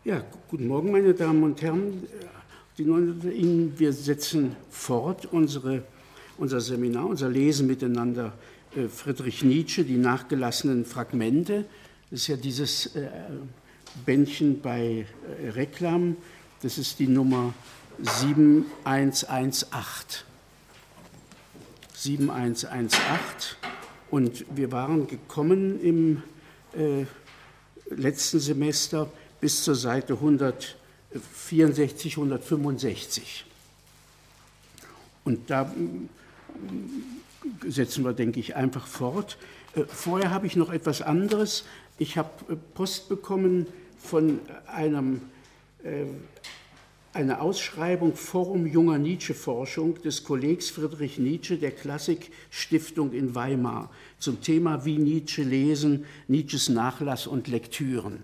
Ja, guten Morgen, meine Damen und Herren. Die Neuen unter Ihnen, wir setzen fort unser Seminar, unser Lesen miteinander. Friedrich Nietzsche, die nachgelassenen Fragmente. Das ist ja dieses Bändchen bei Reklam. Das ist die Nummer 7118. 7118. Und wir waren gekommen im letzten Semester bis zur Seite 164, 165. Und da setzen wir, denke ich, einfach fort. Vorher habe ich noch etwas anderes. Ich habe Post bekommen von einer Ausschreibung Forum junger Nietzsche-Forschung des Kollegs Friedrich Nietzsche der Klassik-Stiftung in Weimar zum Thema Wie Nietzsche lesen, Nietzsches Nachlass und Lektüren.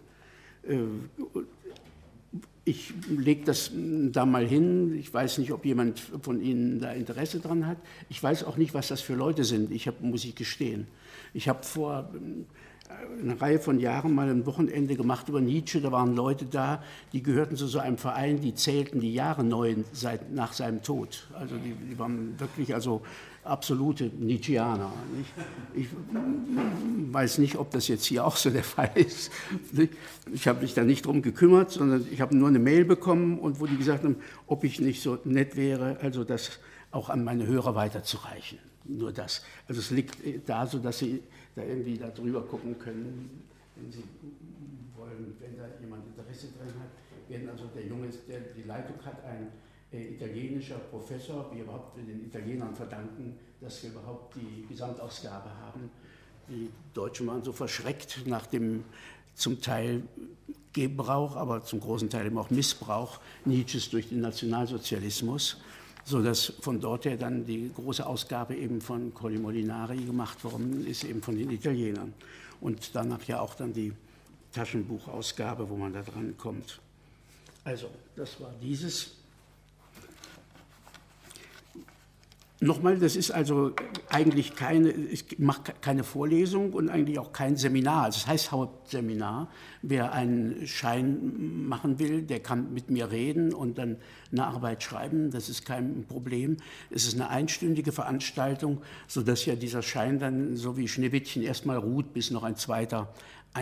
Ich lege das da mal hin. Ich weiß nicht, ob jemand von Ihnen da Interesse dran hat. Ich weiß auch nicht, was das für Leute sind, muss ich gestehen. Ich habe vor einer Reihe von Jahren mal ein Wochenende gemacht über Nietzsche. Da waren Leute da, die gehörten zu so einem Verein, die zählten die Jahre neu nach seinem Tod. Also die waren wirklich absolute Nietzscheaner. Ich weiß nicht, ob das jetzt hier auch so der Fall ist. Ich habe mich da nicht drum gekümmert, sondern ich habe nur eine Mail bekommen, und wo die gesagt haben, ob ich nicht so nett wäre, also das auch an meine Hörer weiterzureichen. Nur das. Also es liegt da, so dass Sie da irgendwie da drüber gucken können, wenn Sie wollen, wenn da jemand Interesse dran hat. Also der Junge, die Leitung hat, ein italienischer Professor, wir überhaupt den Italienern verdanken, dass wir überhaupt die Gesamtausgabe haben. Die Deutschen waren so verschreckt nach dem zum Teil Gebrauch, aber zum großen Teil eben auch Missbrauch Nietzsches durch den Nationalsozialismus, sodass von dort her dann die große Ausgabe eben von Colli Molinari gemacht worden ist, eben von den Italienern. Und danach ja auch dann die Taschenbuchausgabe, wo man da dran kommt. Also, das war dieses. Nochmal, das ist also eigentlich ich mache keine Vorlesung und eigentlich auch kein Seminar. Das heißt Hauptseminar. Wer einen Schein machen will, der kann mit mir reden und dann eine Arbeit schreiben. Das ist kein Problem. Es ist eine einstündige Veranstaltung, sodass ja dieser Schein dann so wie Schneewittchen erstmal ruht, bis noch ein zweiter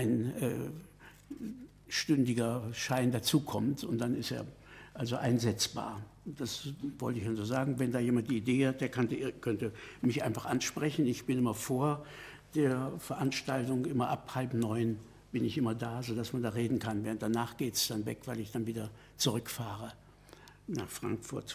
einstündiger Schein dazukommt, und dann ist er also einsetzbar. Das wollte ich Ihnen so sagen. Wenn da jemand die Idee hat, der könnte mich einfach ansprechen. Ich bin immer vor der Veranstaltung, immer ab 8:30 bin ich immer da, sodass man da reden kann. Während danach geht es dann weg, weil ich dann wieder zurückfahre nach Frankfurt.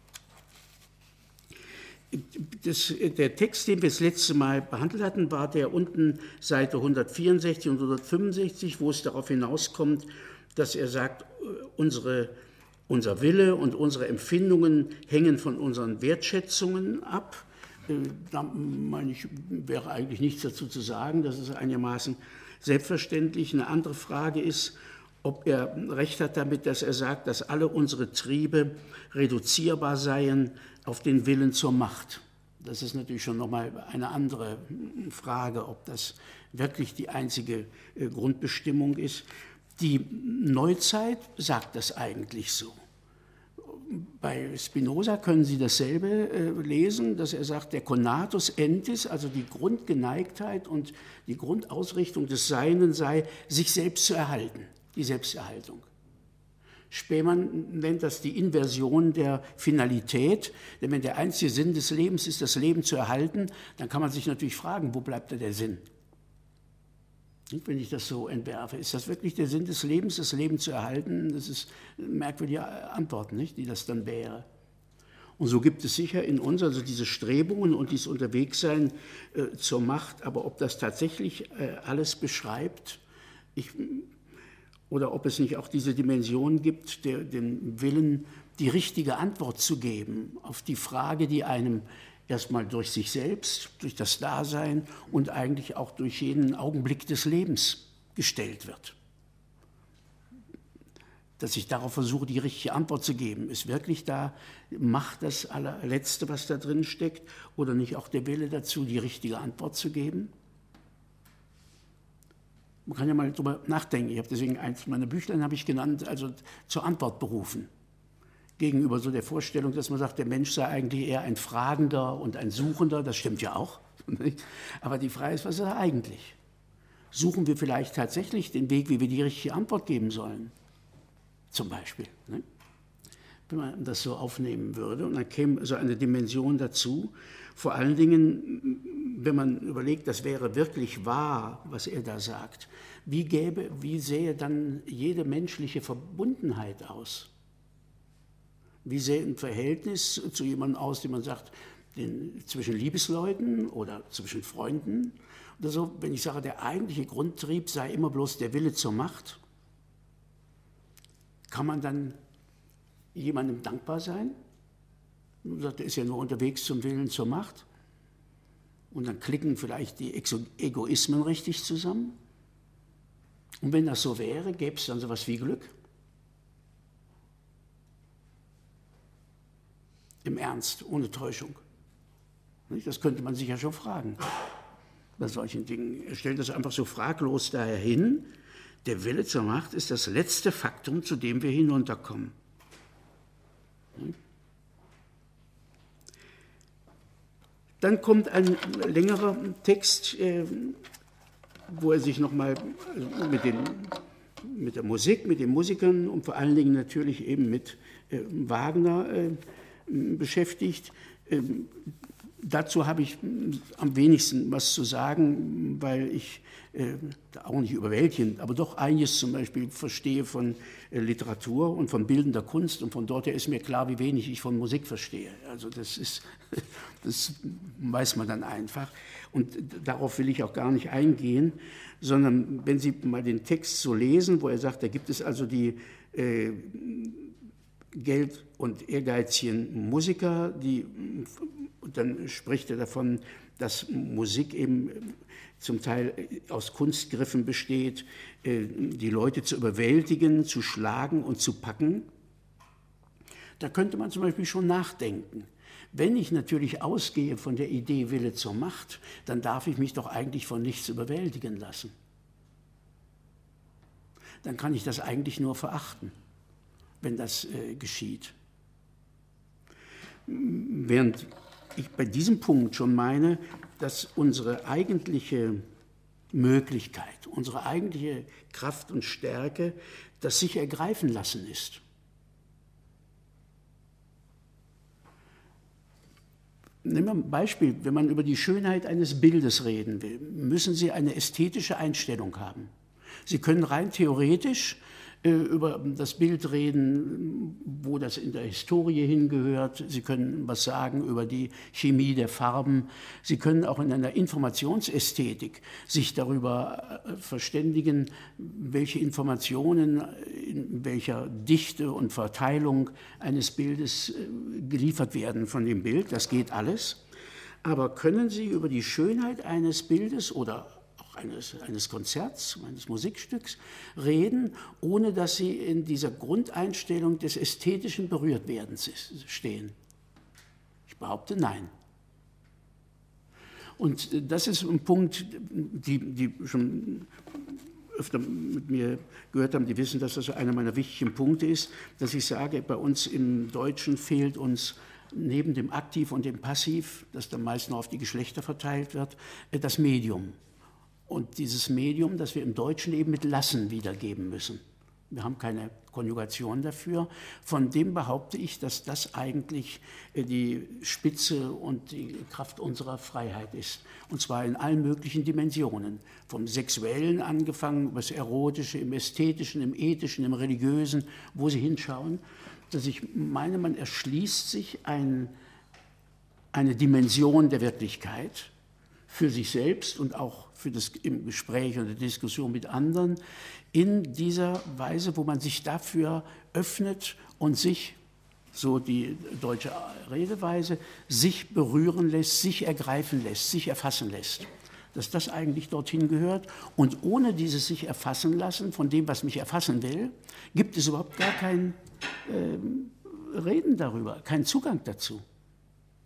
Der Text, den wir das letzte Mal behandelt hatten, war der unten Seite 164 und 165, wo es darauf hinauskommt, dass er sagt, unser Wille und unsere Empfindungen hängen von unseren Wertschätzungen ab. Da meine ich, wäre eigentlich nichts dazu zu sagen. Das ist einigermaßen selbstverständlich. Eine andere Frage ist, ob er recht hat damit, dass er sagt, dass alle unsere Triebe reduzierbar seien auf den Willen zur Macht. Das ist natürlich schon nochmal eine andere Frage, ob das wirklich die einzige Grundbestimmung ist. Die Neuzeit sagt das eigentlich so. Bei Spinoza können Sie dasselbe lesen, dass er sagt, der Conatus entis, also die Grundgeneigtheit und die Grundausrichtung des Seinen sei, sich selbst zu erhalten, die Selbsterhaltung. Spemann nennt das die Inversion der Finalität, denn wenn der einzige Sinn des Lebens ist, das Leben zu erhalten, dann kann man sich natürlich fragen, wo bleibt da der Sinn? Wenn ich das so entwerfe, ist das wirklich der Sinn des Lebens, das Leben zu erhalten? Das ist eine merkwürdige Antwort, nicht, die das dann wäre. Und so gibt es sicher in uns also diese Strebungen und dieses Unterwegssein zur Macht, aber ob das tatsächlich alles beschreibt, oder ob es nicht auch diese Dimension gibt, den Willen, die richtige Antwort zu geben auf die Frage, die einem erstmal durch sich selbst, durch das Dasein und eigentlich auch durch jeden Augenblick des Lebens gestellt wird. Dass ich darauf versuche, die richtige Antwort zu geben. Ist wirklich da Macht das allerletzte, was da drin steckt, oder nicht auch der Wille dazu, die richtige Antwort zu geben? Man kann ja mal drüber nachdenken. Ich habe deswegen eins meiner Büchlein habe ich genannt, also zur Antwort berufen. Gegenüber so der Vorstellung, dass man sagt, der Mensch sei eigentlich eher ein Fragender und ein Suchender, das stimmt ja auch. Aber die Frage ist, was ist er eigentlich? Suchen wir vielleicht tatsächlich den Weg, wie wir die richtige Antwort geben sollen? Zum Beispiel. Ne? Wenn man das so aufnehmen würde. Und dann käme so eine Dimension dazu. Vor allen Dingen, wenn man überlegt, das wäre wirklich wahr, was er da sagt. Wie sähe dann jede menschliche Verbundenheit aus? Wie sähe ein Verhältnis zu jemandem aus, dem man sagt, zwischen Liebesleuten oder zwischen Freunden oder so? Wenn ich sage, der eigentliche Grundtrieb sei immer bloß der Wille zur Macht, kann man dann jemandem dankbar sein? Man sagt, der ist ja nur unterwegs zum Willen zur Macht. Und dann klicken vielleicht die Egoismen richtig zusammen. Und wenn das so wäre, gäbe es dann sowas wie Glück? Im Ernst, ohne Täuschung. Das könnte man sich ja schon fragen bei solchen Dingen. Er stellt das einfach so fraglos daher hin. Der Wille zur Macht ist das letzte Faktum, zu dem wir hinunterkommen. Dann kommt ein längerer Text, wo er sich nochmal mit der Musik, mit den Musikern und vor allen Dingen natürlich eben mit Wagner beschäftigt. Dazu habe ich am wenigsten was zu sagen, weil ich auch nicht überwältigend, aber doch einiges zum Beispiel verstehe von Literatur und von bildender Kunst und von dort her ist mir klar, wie wenig ich von Musik verstehe. Also das weiß man dann einfach und darauf will ich auch gar nicht eingehen, sondern wenn Sie mal den Text so lesen, wo er sagt, da gibt es also die Geld- und ehrgeizigen Musiker, und dann spricht er davon, dass Musik eben zum Teil aus Kunstgriffen besteht, die Leute zu überwältigen, zu schlagen und zu packen. Da könnte man zum Beispiel schon nachdenken. Wenn ich natürlich ausgehe von der Idee Wille zur Macht, dann darf ich mich doch eigentlich von nichts überwältigen lassen. Dann kann ich das eigentlich nur verachten, wenn das geschieht. Während ich bei diesem Punkt schon meine, dass unsere eigentliche Möglichkeit, unsere eigentliche Kraft und Stärke das sich ergreifen lassen ist. Nehmen wir ein Beispiel, wenn man über die Schönheit eines Bildes reden will, müssen Sie eine ästhetische Einstellung haben. Sie können rein theoretisch über das Bild reden, wo das in der Historie hingehört. Sie können was sagen über die Chemie der Farben. Sie können auch in einer Informationsästhetik sich darüber verständigen, welche Informationen in welcher Dichte und Verteilung eines Bildes geliefert werden von dem Bild. Das geht alles. Aber können Sie über die Schönheit eines Bildes oder eines Konzerts, eines Musikstücks reden, ohne dass Sie in dieser Grundeinstellung des Ästhetischen berührt werden stehen? Ich behaupte, nein. Und das ist ein Punkt, die schon öfter mit mir gehört haben, die wissen, dass das einer meiner wichtigen Punkte ist, dass ich sage, bei uns im Deutschen fehlt uns neben dem Aktiv und dem Passiv, das dann meist noch auf die Geschlechter verteilt wird, das Medium. Und dieses Medium, das wir im Deutschen eben mit lassen wiedergeben müssen. Wir haben keine Konjugation dafür. Von dem behaupte ich, dass das eigentlich die Spitze und die Kraft unserer Freiheit ist. Und zwar in allen möglichen Dimensionen. Vom Sexuellen angefangen, über das Erotische, im Ästhetischen, im Ethischen, im Religiösen, wo Sie hinschauen. Dass ich meine, man erschließt sich eine Dimension der Wirklichkeit für sich selbst und auch für das im Gespräch oder Diskussion mit anderen, in dieser Weise, wo man sich dafür öffnet und sich, so die deutsche Redeweise, sich berühren lässt, sich ergreifen lässt, sich erfassen lässt. Dass das eigentlich dorthin gehört. Und ohne dieses sich erfassen lassen von dem, was mich erfassen will, gibt es überhaupt gar kein Reden darüber, keinen Zugang dazu.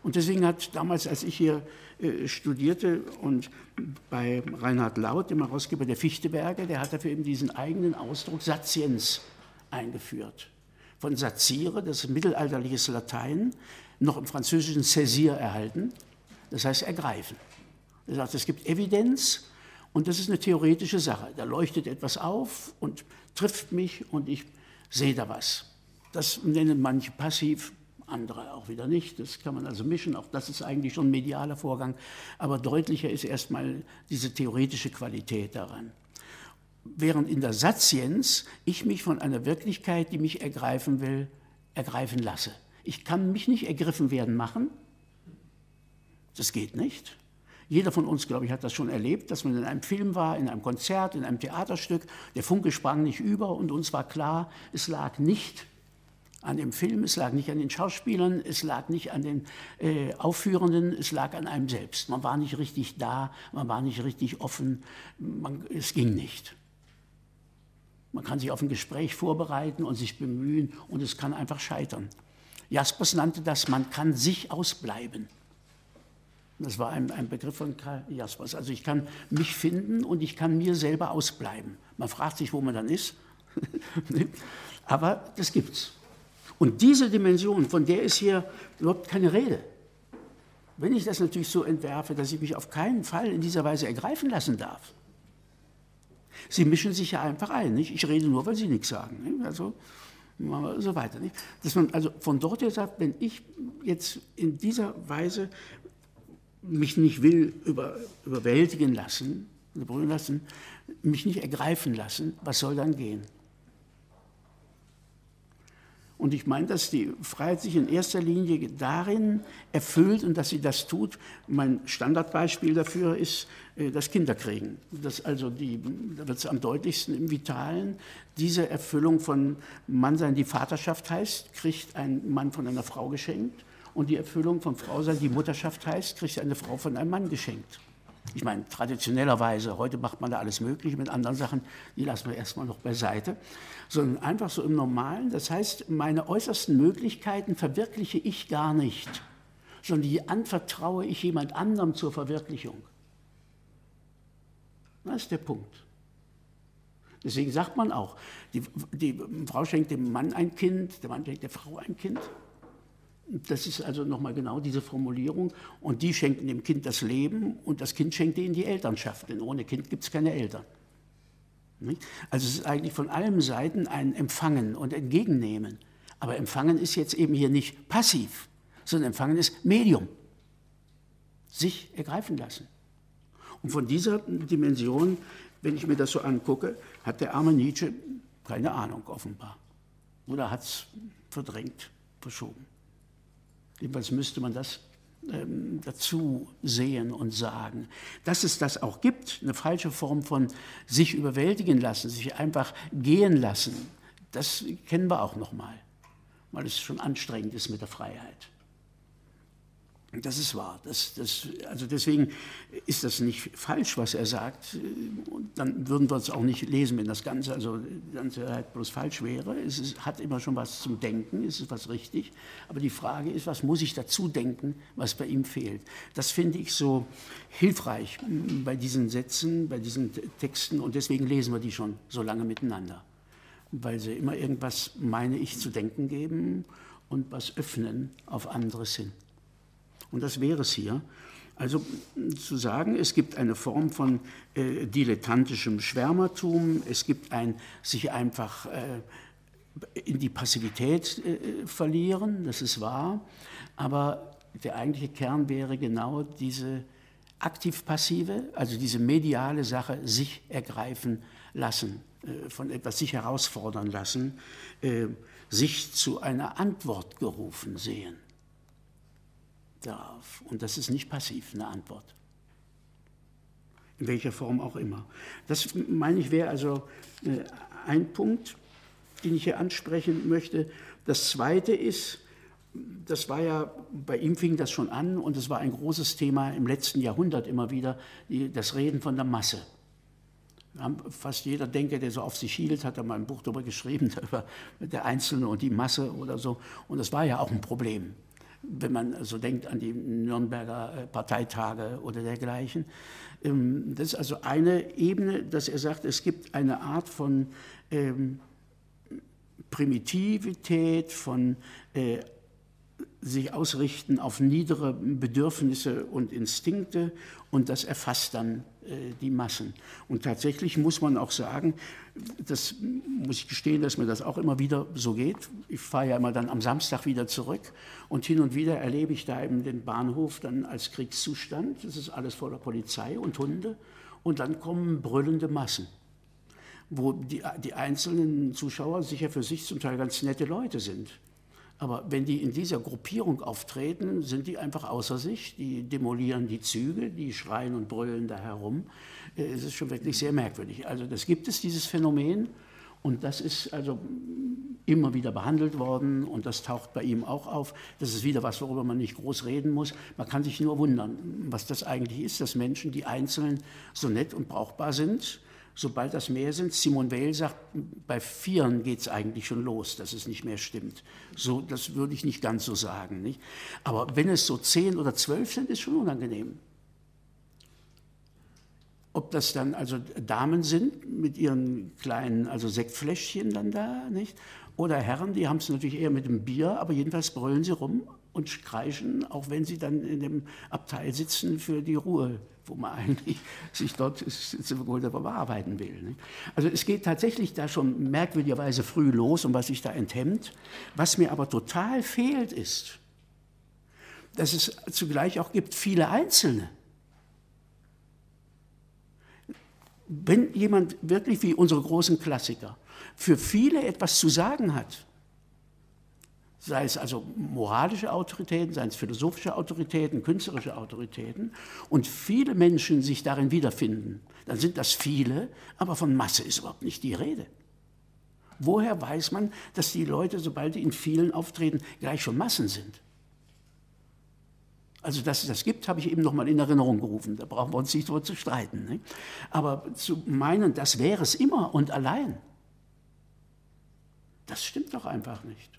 Und deswegen hat damals, als ich hier studierte und bei Reinhard Lauth, dem Herausgeber der Fichteberge, der hat dafür eben diesen eigenen Ausdruck Satiens eingeführt. Von satire, das ist mittelalterliches Latein, noch im französischen saisir erhalten, das heißt ergreifen. Er sagt, es gibt Evidenz und das ist eine theoretische Sache. Da leuchtet etwas auf und trifft mich und ich sehe da was. Das nennen manche passiv, andere auch wieder nicht. Das kann man also mischen. Auch das ist eigentlich schon ein medialer Vorgang. Aber deutlicher ist erstmal diese theoretische Qualität daran. Während in der Satienz ich mich von einer Wirklichkeit, die mich ergreifen will, ergreifen lasse. Ich kann mich nicht ergriffen werden machen. Das geht nicht. Jeder von uns, glaube ich, hat das schon erlebt, dass man in einem Film war, in einem Konzert, in einem Theaterstück. Der Funke sprang nicht über und uns war klar, es lag nicht an dem Film, es lag nicht an den Schauspielern, es lag nicht an den Aufführenden, es lag an einem selbst. Man war nicht richtig da, man war nicht richtig offen, es ging nicht. Man kann sich auf ein Gespräch vorbereiten und sich bemühen und es kann einfach scheitern. Jaspers nannte das, man kann sich ausbleiben. Das war ein Begriff von Karl Jaspers. Also ich kann mich finden und ich kann mir selber ausbleiben. Man fragt sich, wo man dann ist, aber das gibt's. Und diese Dimension, von der ist hier überhaupt keine Rede. Wenn ich das natürlich so entwerfe, dass ich mich auf keinen Fall in dieser Weise ergreifen lassen darf. Sie mischen sich ja einfach ein, nicht? Ich rede nur, weil Sie nichts sagen. Nicht? Also so weiter. Nicht? Dass man also von dort her sagt, wenn ich jetzt in dieser Weise mich nicht will überwältigen lassen, mich nicht ergreifen lassen, was soll dann gehen? Und ich meine, dass die Freiheit sich in erster Linie darin erfüllt und dass sie das tut. Mein Standardbeispiel dafür ist das Kinderkriegen. Das also da wird es am deutlichsten im Vitalen. Diese Erfüllung von Mannsein, die Vaterschaft heißt, kriegt ein Mann von einer Frau geschenkt. Und die Erfüllung von Frausein, die Mutterschaft heißt, kriegt eine Frau von einem Mann geschenkt. Ich meine, traditionellerweise, heute macht man da alles Mögliche mit anderen Sachen, die lassen wir erstmal noch beiseite, sondern einfach so im Normalen. Das heißt, meine äußersten Möglichkeiten verwirkliche ich gar nicht, sondern die anvertraue ich jemand anderem zur Verwirklichung. Das ist der Punkt. Deswegen sagt man auch, die Frau schenkt dem Mann ein Kind, der Mann schenkt der Frau ein Kind. Das ist also nochmal genau diese Formulierung. Und die schenken dem Kind das Leben und das Kind schenkt ihnen die Elternschaft, denn ohne Kind gibt es keine Eltern. Nicht? Also es ist eigentlich von allen Seiten ein Empfangen und Entgegennehmen. Aber Empfangen ist jetzt eben hier nicht passiv, sondern Empfangen ist Medium. Sich ergreifen lassen. Und von dieser Dimension, wenn ich mir das so angucke, hat der arme Nietzsche keine Ahnung offenbar. Oder hat es verdrängt, verschoben. Jedenfalls müsste man das dazu sehen und sagen. Dass es das auch gibt, eine falsche Form von sich überwältigen lassen, sich einfach gehen lassen, das kennen wir auch nochmal, weil es schon anstrengend ist mit der Freiheit. Das ist wahr. Also deswegen ist das nicht falsch, was er sagt. Und dann würden wir es auch nicht lesen, wenn das Ganze, also die ganze halt bloß falsch wäre. Hat immer schon was zum Denken, es ist was richtig. Aber die Frage ist, was muss ich dazu denken, was bei ihm fehlt? Das finde ich so hilfreich bei diesen Sätzen, bei diesen Texten. Und deswegen lesen wir die schon so lange miteinander. Weil sie immer irgendwas, meine ich, zu denken geben und was öffnen auf anderes hin. Und das wäre es hier. Also zu sagen, es gibt eine Form von dilettantischem Schwärmertum, es gibt ein sich einfach in die Passivität verlieren, das ist wahr, aber der eigentliche Kern wäre genau diese aktiv-passive, also diese mediale Sache, sich ergreifen lassen, von etwas sich herausfordern lassen, sich zu einer Antwort gerufen sehen darf. Und das ist nicht passiv, eine Antwort. In welcher Form auch immer. Das, meine ich, wäre also ein Punkt, den ich hier ansprechen möchte. Das Zweite ist, das war ja, bei ihm fing das schon an und es war ein großes Thema im letzten Jahrhundert immer wieder, das Reden von der Masse. Fast jeder Denker, der so auf sich hielt, hat da mal ein Buch darüber geschrieben, über der Einzelne und die Masse oder so. Und das war ja auch ein Problem. wenn man also denkt an die Nürnberger Parteitage oder dergleichen. Das ist also eine Ebene, dass er sagt, es gibt eine Art von Primitivität, von sich ausrichten auf niedere Bedürfnisse und Instinkte, und das erfasst dann die Massen. Und tatsächlich muss man auch sagen, das muss ich gestehen, dass mir das auch immer wieder so geht. Ich fahre ja immer dann am Samstag wieder zurück und hin und wieder erlebe ich da eben den Bahnhof dann als Kriegszustand. Das ist alles voller Polizei und Hunde, und dann kommen brüllende Massen, wo die einzelnen Zuschauer sicher für sich zum Teil ganz nette Leute sind. Aber wenn die in dieser Gruppierung auftreten, sind die einfach außer sich, die demolieren die Züge, die schreien und brüllen da herum. Es ist schon wirklich sehr merkwürdig. Also das gibt es, dieses Phänomen, und das ist also immer wieder behandelt worden, und das taucht bei ihm auch auf. Das ist wieder was, worüber man nicht groß reden muss. Man kann sich nur wundern, was das eigentlich ist, dass Menschen, die einzeln so nett und brauchbar sind, sobald das mehr sind, Simone Weil sagt, bei 4 geht es eigentlich schon los, dass es nicht mehr stimmt. So, das würde ich nicht ganz so sagen. Nicht? Aber wenn es so 10 oder 12 sind, ist schon unangenehm. Ob das dann also Damen sind mit ihren kleinen also Sektfläschchen dann da, nicht? Oder Herren, die haben es natürlich eher mit dem Bier, aber jedenfalls brüllen sie rum und kreischen, auch wenn sie dann in dem Abteil sitzen für die Ruhe, wo man eigentlich sich dort bearbeiten will. Nicht? Also es geht tatsächlich da schon merkwürdigerweise früh los, um was sich da enthemmt. Was mir aber total fehlt, ist, dass es zugleich auch gibt viele Einzelne. Wenn jemand wirklich wie unsere großen Klassiker für viele etwas zu sagen hat, sei es also moralische Autoritäten, seien es philosophische Autoritäten, künstlerische Autoritäten, und viele Menschen sich darin wiederfinden, dann sind das viele, aber von Masse ist überhaupt nicht die Rede. Woher weiß man, dass die Leute, sobald die in vielen auftreten, gleich schon Massen sind? Also, dass es das gibt, habe ich eben noch mal in Erinnerung gerufen. Da brauchen wir uns nicht drüber zu streiten. Nicht? Aber zu meinen, das wäre es immer und allein, das stimmt doch einfach nicht.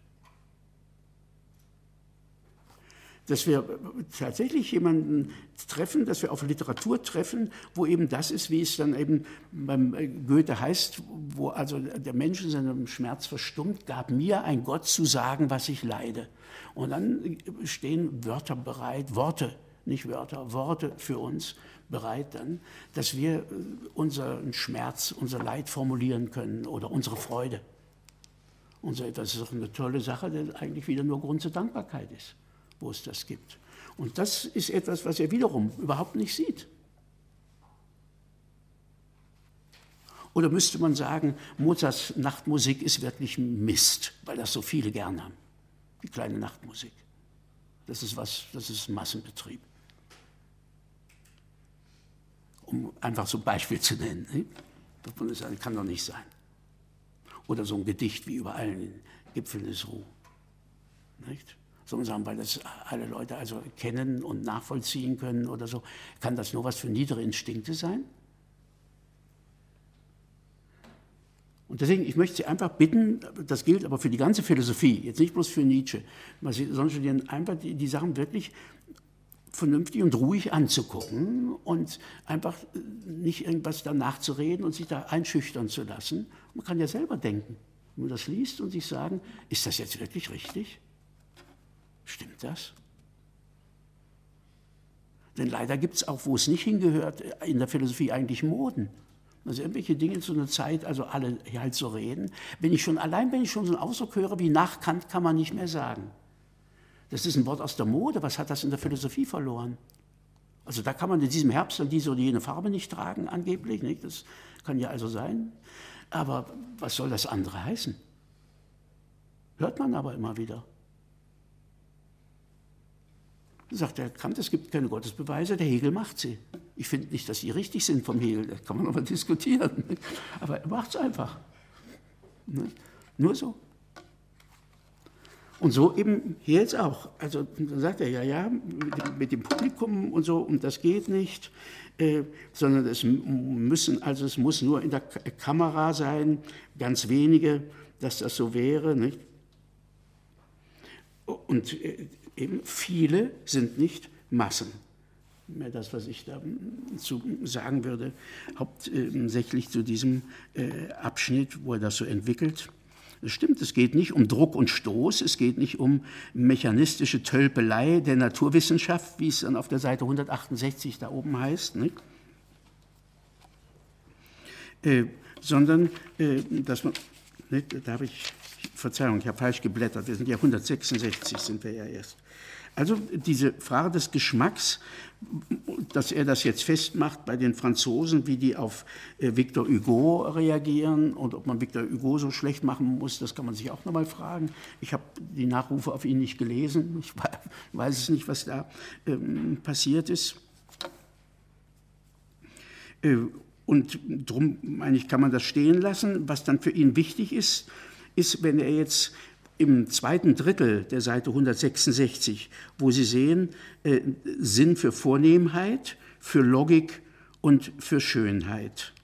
Dass wir tatsächlich jemanden treffen, dass wir auf Literatur treffen, wo eben das ist, wie es dann eben beim Goethe heißt, wo also der Mensch in seinem Schmerz verstummt, gab mir ein Gott zu sagen, was ich leide. Und dann stehen Wörter bereit, Worte, nicht Wörter, Worte für uns bereit dann, dass wir unseren Schmerz, unser Leid formulieren können oder unsere Freude. Und so etwas ist doch eine tolle Sache, die eigentlich wieder nur Grund zur Dankbarkeit ist, wo es das gibt. Und das ist etwas, was er wiederum überhaupt nicht sieht. Oder müsste man sagen, Mozarts Nachtmusik ist wirklich Mist, weil das so viele gern haben. Die kleine Nachtmusik. Das ist Massenbetrieb. Um einfach so ein Beispiel zu nennen. Das kann doch nicht sein. Oder so ein Gedicht wie über allen Gipfeln des Ruh. Nicht? Soll man sagen, weil das alle Leute also kennen und nachvollziehen können oder so, kann das nur was für niedere Instinkte sein? Und deswegen, ich möchte Sie einfach bitten, das gilt aber für die ganze Philosophie, jetzt nicht bloß für Nietzsche, sondern studieren einfach die Sachen wirklich vernünftig und ruhig anzugucken und einfach nicht irgendwas danach zu reden und sich da einschüchtern zu lassen. Man kann ja selber denken, wenn man das liest und sich sagen, ist das jetzt wirklich richtig? Stimmt das? Denn leider gibt es auch, wo es nicht hingehört, in der Philosophie eigentlich Moden. Also irgendwelche Dinge zu einer Zeit, also alle halt so reden. Wenn ich schon so einen Ausdruck höre wie nach Kant, kann man nicht mehr sagen. Das ist ein Wort aus der Mode, was hat das in der Philosophie verloren? Also da kann man in diesem Herbst dann diese oder jene Farbe nicht tragen, angeblich, nicht? Das kann ja also sein. Aber was soll das andere heißen? Hört man aber immer wieder. Sagt der Kant, es gibt keine Gottesbeweise, der Hegel macht sie. Ich finde nicht, dass sie richtig sind vom Hegel, da kann man aber diskutieren. Aber er macht es einfach. Nur so. Und so eben hier jetzt auch. Also dann sagt er, ja, mit dem Publikum und so, und das geht nicht, sondern es muss nur in der Kamera sein, ganz wenige, dass das so wäre. Nicht? Und Eben viele sind nicht Massen. Mehr das, was ich dazu sagen würde, hauptsächlich zu diesem Abschnitt, wo er das so entwickelt. Es stimmt, es geht nicht um Druck und Stoß, es geht nicht um mechanistische Tölpelei der Naturwissenschaft, wie es dann auf der Seite 168 da oben heißt, nicht? Sondern, dass man, nicht, da habe ich, Verzeihung, ich habe falsch geblättert, wir sind ja 166, sind wir ja erst. Also diese Frage des Geschmacks, dass er das jetzt festmacht bei den Franzosen, wie die auf Victor Hugo reagieren und ob man Victor Hugo so schlecht machen muss, das kann man sich auch nochmal fragen. Ich habe die Nachrufe auf ihn nicht gelesen, ich weiß es nicht, was da passiert ist. Und darum, meine ich, kann man das stehen lassen. Was dann für ihn wichtig ist, wenn er jetzt im zweiten Drittel der Seite 166, wo Sie sehen, Sinn für Vornehmheit, für Logik und für Schönheit.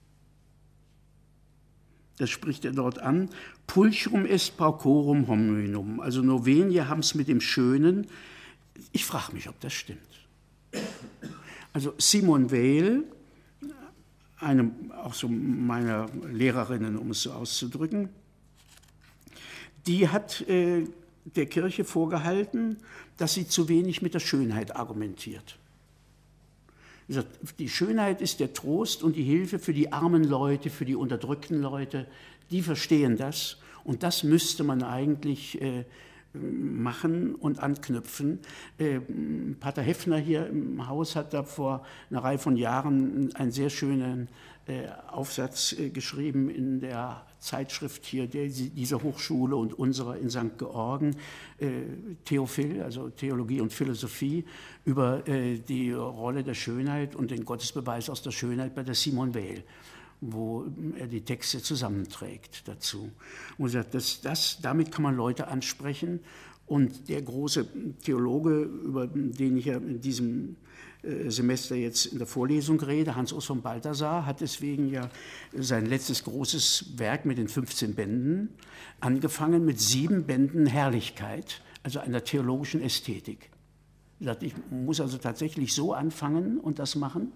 Das spricht er dort an. Pulchrum est paucorum hominum. Also nur wenige haben es mit dem Schönen. Ich frage mich, ob das stimmt. Also Simone Weil, eine auch so meiner Lehrerinnen, um es so auszudrücken, die hat der Kirche vorgehalten, dass sie zu wenig mit der Schönheit argumentiert. Sie sagt, die Schönheit ist der Trost und die Hilfe für die armen Leute, für die unterdrückten Leute, die verstehen das und das müsste man eigentlich machen und anknüpfen. Pater Heffner hier im Haus hat da vor einer Reihe von Jahren einen sehr schönen Aufsatz geschrieben in der Zeitschrift hier dieser Hochschule und unserer in St. Georgen, Theophil, also Theologie und Philosophie, über die Rolle der Schönheit und den Gottesbeweis aus der Schönheit bei der Simone Weil, wo er die Texte zusammenträgt dazu. Und sagt, damit kann man Leute ansprechen. Und der große Theologe, über den ich ja in diesem Semester jetzt in der Vorlesung rede, Hans-Urs von Balthasar, hat deswegen ja sein letztes großes Werk mit den 15 Bänden angefangen mit 7 Bänden Herrlichkeit, also einer theologischen Ästhetik. Er sagt, ich muss also tatsächlich so anfangen und das machen,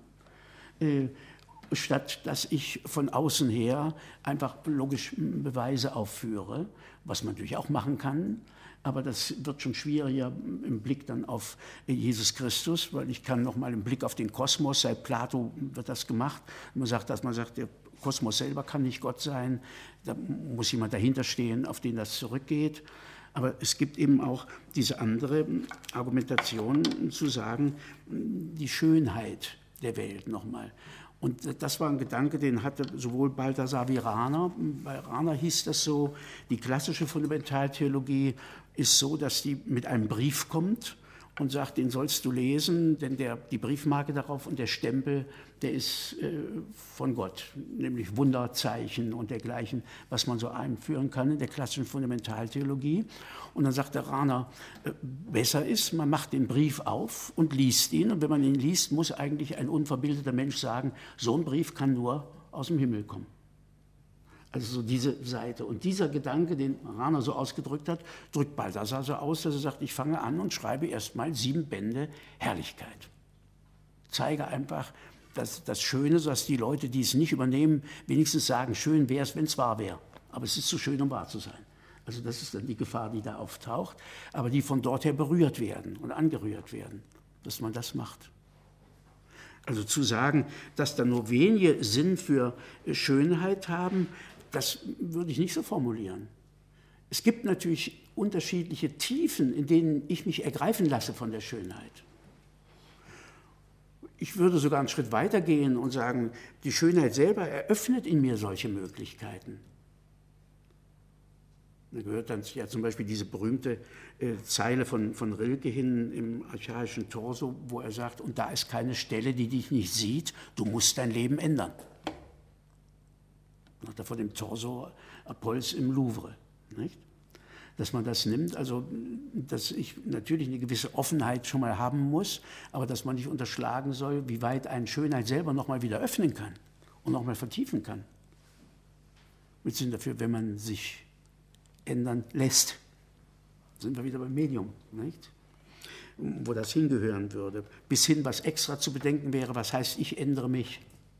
statt dass ich von außen her einfach logisch Beweise aufführe, was man natürlich auch machen kann, aber das wird schon schwieriger im Blick dann auf Jesus Christus, weil ich kann nochmal im Blick auf den Kosmos, seit Plato wird das gemacht, man sagt, der Kosmos selber kann nicht Gott sein, da muss jemand dahinter stehen, auf den das zurückgeht. Aber es gibt eben auch diese andere Argumentation, zu sagen, die Schönheit der Welt nochmal. Und das war ein Gedanke, den hatte sowohl Balthasar wie Rahner. Bei Rahner hieß das so, die klassische Fundamentaltheologie ist so, dass die mit einem Brief kommt und sagt, den sollst du lesen, denn die Briefmarke darauf und der Stempel, der ist von Gott, nämlich Wunderzeichen und dergleichen, was man so einführen kann in der klassischen Fundamentaltheologie. Und dann sagt der Rahner, besser ist, man macht den Brief auf und liest ihn. Und wenn man ihn liest, muss eigentlich ein unverbildeter Mensch sagen, so ein Brief kann nur aus dem Himmel kommen. Also so diese Seite. Und dieser Gedanke, den Rahner so ausgedrückt hat, drückt Balthasar so aus, dass er sagt, ich fange an und schreibe erstmal 7 Bände Herrlichkeit. Zeige einfach das Schöne, sodass die Leute, die es nicht übernehmen, wenigstens sagen, schön wäre es, wenn es wahr wäre. Aber es ist zu schön, um wahr zu sein. Also das ist dann die Gefahr, die da auftaucht, aber die von dort her berührt werden und angerührt werden, dass man das macht. Also zu sagen, dass da nur wenige Sinn für Schönheit haben, das würde ich nicht so formulieren. Es gibt natürlich unterschiedliche Tiefen, in denen ich mich ergreifen lasse von der Schönheit. Ich würde sogar einen Schritt weiter gehen und sagen, die Schönheit selber eröffnet in mir solche Möglichkeiten. Da gehört dann ja zum Beispiel diese berühmte Zeile von Rilke hin im archaischen Torso, wo er sagt, und da ist keine Stelle, die dich nicht sieht, du musst dein Leben ändern. Nach der vor dem Torso Apolls im Louvre. Nicht? Dass man das nimmt, also dass ich natürlich eine gewisse Offenheit schon mal haben muss, aber dass man nicht unterschlagen soll, wie weit eine Schönheit selber nochmal wieder öffnen kann und nochmal vertiefen kann. Mit Sinn dafür, wenn man sich ändern lässt. Sind wir wieder beim Medium, nicht? wo das hingehören würde. Bis hin, was extra zu bedenken wäre, was heißt, ich ändere mich.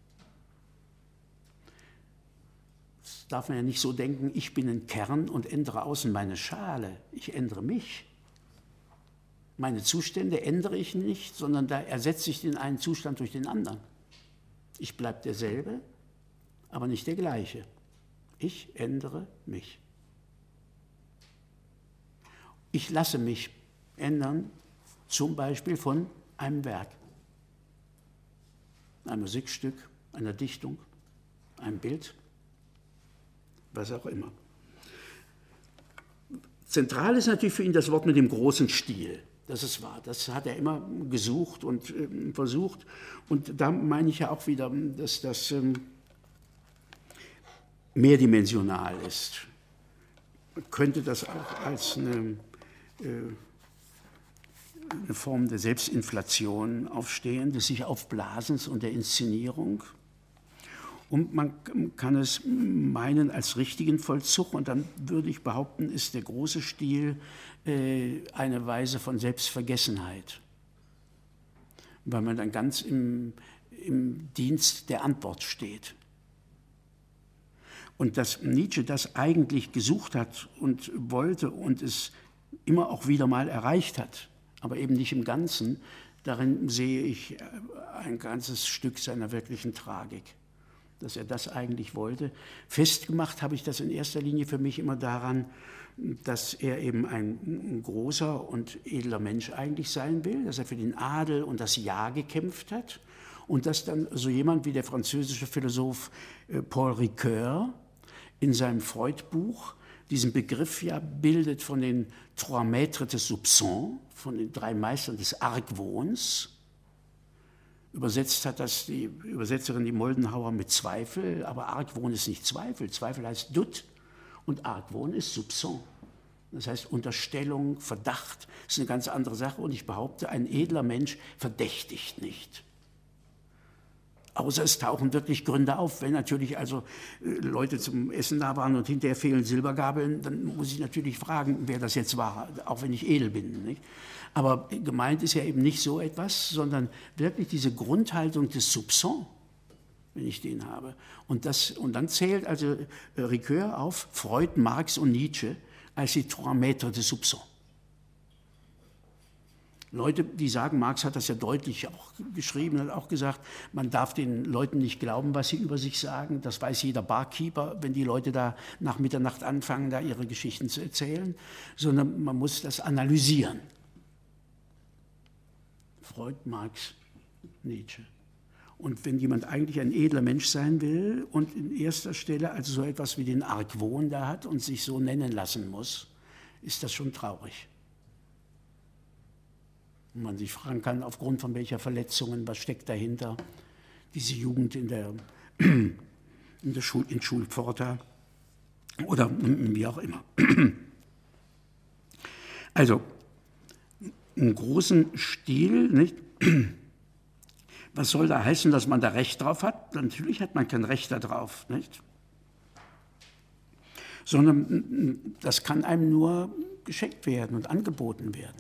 Das darf man ja nicht so denken, ich bin ein Kern und ändere außen meine Schale. Ich ändere mich. Meine Zustände ändere ich nicht, sondern da ersetze ich den einen Zustand durch den anderen. Ich bleibe derselbe, aber nicht der gleiche. Ich ändere mich. Ich lasse mich ändern, zum Beispiel von einem Werk, einem Musikstück, einer Dichtung, einem Bild, was auch immer. Zentral ist natürlich für ihn das Wort mit dem großen Stil. Das ist wahr, das hat er immer gesucht und versucht. Und da meine ich ja auch wieder, dass das mehrdimensional ist. Man könnte das auch als eine Form der Selbstinflation aufstehen, des sich Aufblasens und der Inszenierung. Und man kann es meinen als richtigen Vollzug, und dann würde ich behaupten, ist der große Stil eine Weise von Selbstvergessenheit, weil man dann ganz im Dienst der Antwort steht. Und dass Nietzsche das eigentlich gesucht hat und wollte und es immer auch wieder mal erreicht hat, aber eben nicht im Ganzen, darin sehe ich ein ganzes Stück seiner wirklichen Tragik, dass er das eigentlich wollte. Festgemacht habe ich das in erster Linie für mich immer daran, dass er eben ein großer und edler Mensch eigentlich sein will, dass er für den Adel und das Ja gekämpft hat und dass dann so jemand wie der französische Philosoph Paul Ricoeur in seinem Freud-Buch diesen Begriff ja bildet von den Trois Maîtres des Soupçons, von den 3 Meistern des Argwohns. Übersetzt hat das die Übersetzerin, die Moldenhauer, mit Zweifel, aber Argwohn ist nicht Zweifel. Zweifel heißt Doute und Argwohn ist Soupçon. Das heißt Unterstellung, Verdacht, ist eine ganz andere Sache. Und ich behaupte, ein edler Mensch verdächtigt nicht. Außer es tauchen wirklich Gründe auf. Wenn natürlich also Leute zum Essen da waren und hinterher fehlen Silbergabeln, dann muss ich natürlich fragen, wer das jetzt war, auch wenn ich edel bin. Nicht? Aber gemeint ist ja eben nicht so etwas, sondern wirklich diese Grundhaltung des Soupçons, wenn ich den habe. Und dann zählt also Ricoeur auf Freud, Marx und Nietzsche als die Trois Maîtres des Soupçons. Leute, die sagen, Marx hat das ja deutlich auch geschrieben, hat auch gesagt, man darf den Leuten nicht glauben, was sie über sich sagen. Das weiß jeder Barkeeper, wenn die Leute da nach Mitternacht anfangen, da ihre Geschichten zu erzählen, sondern man muss das analysieren. Freud, Marx, Nietzsche. Und wenn jemand eigentlich ein edler Mensch sein will und in erster Stelle also so etwas wie den Argwohn da hat und sich so nennen lassen muss, ist das schon traurig. Und man sich fragen kann, aufgrund von welcher Verletzungen, was steckt dahinter, diese Jugend in Schulpforta oder wie auch immer. Also, einen großen Stil, nicht? Was soll da heißen, dass man da Recht drauf hat? Natürlich hat man kein Recht darauf, nicht? Sondern das kann einem nur geschenkt werden und angeboten werden.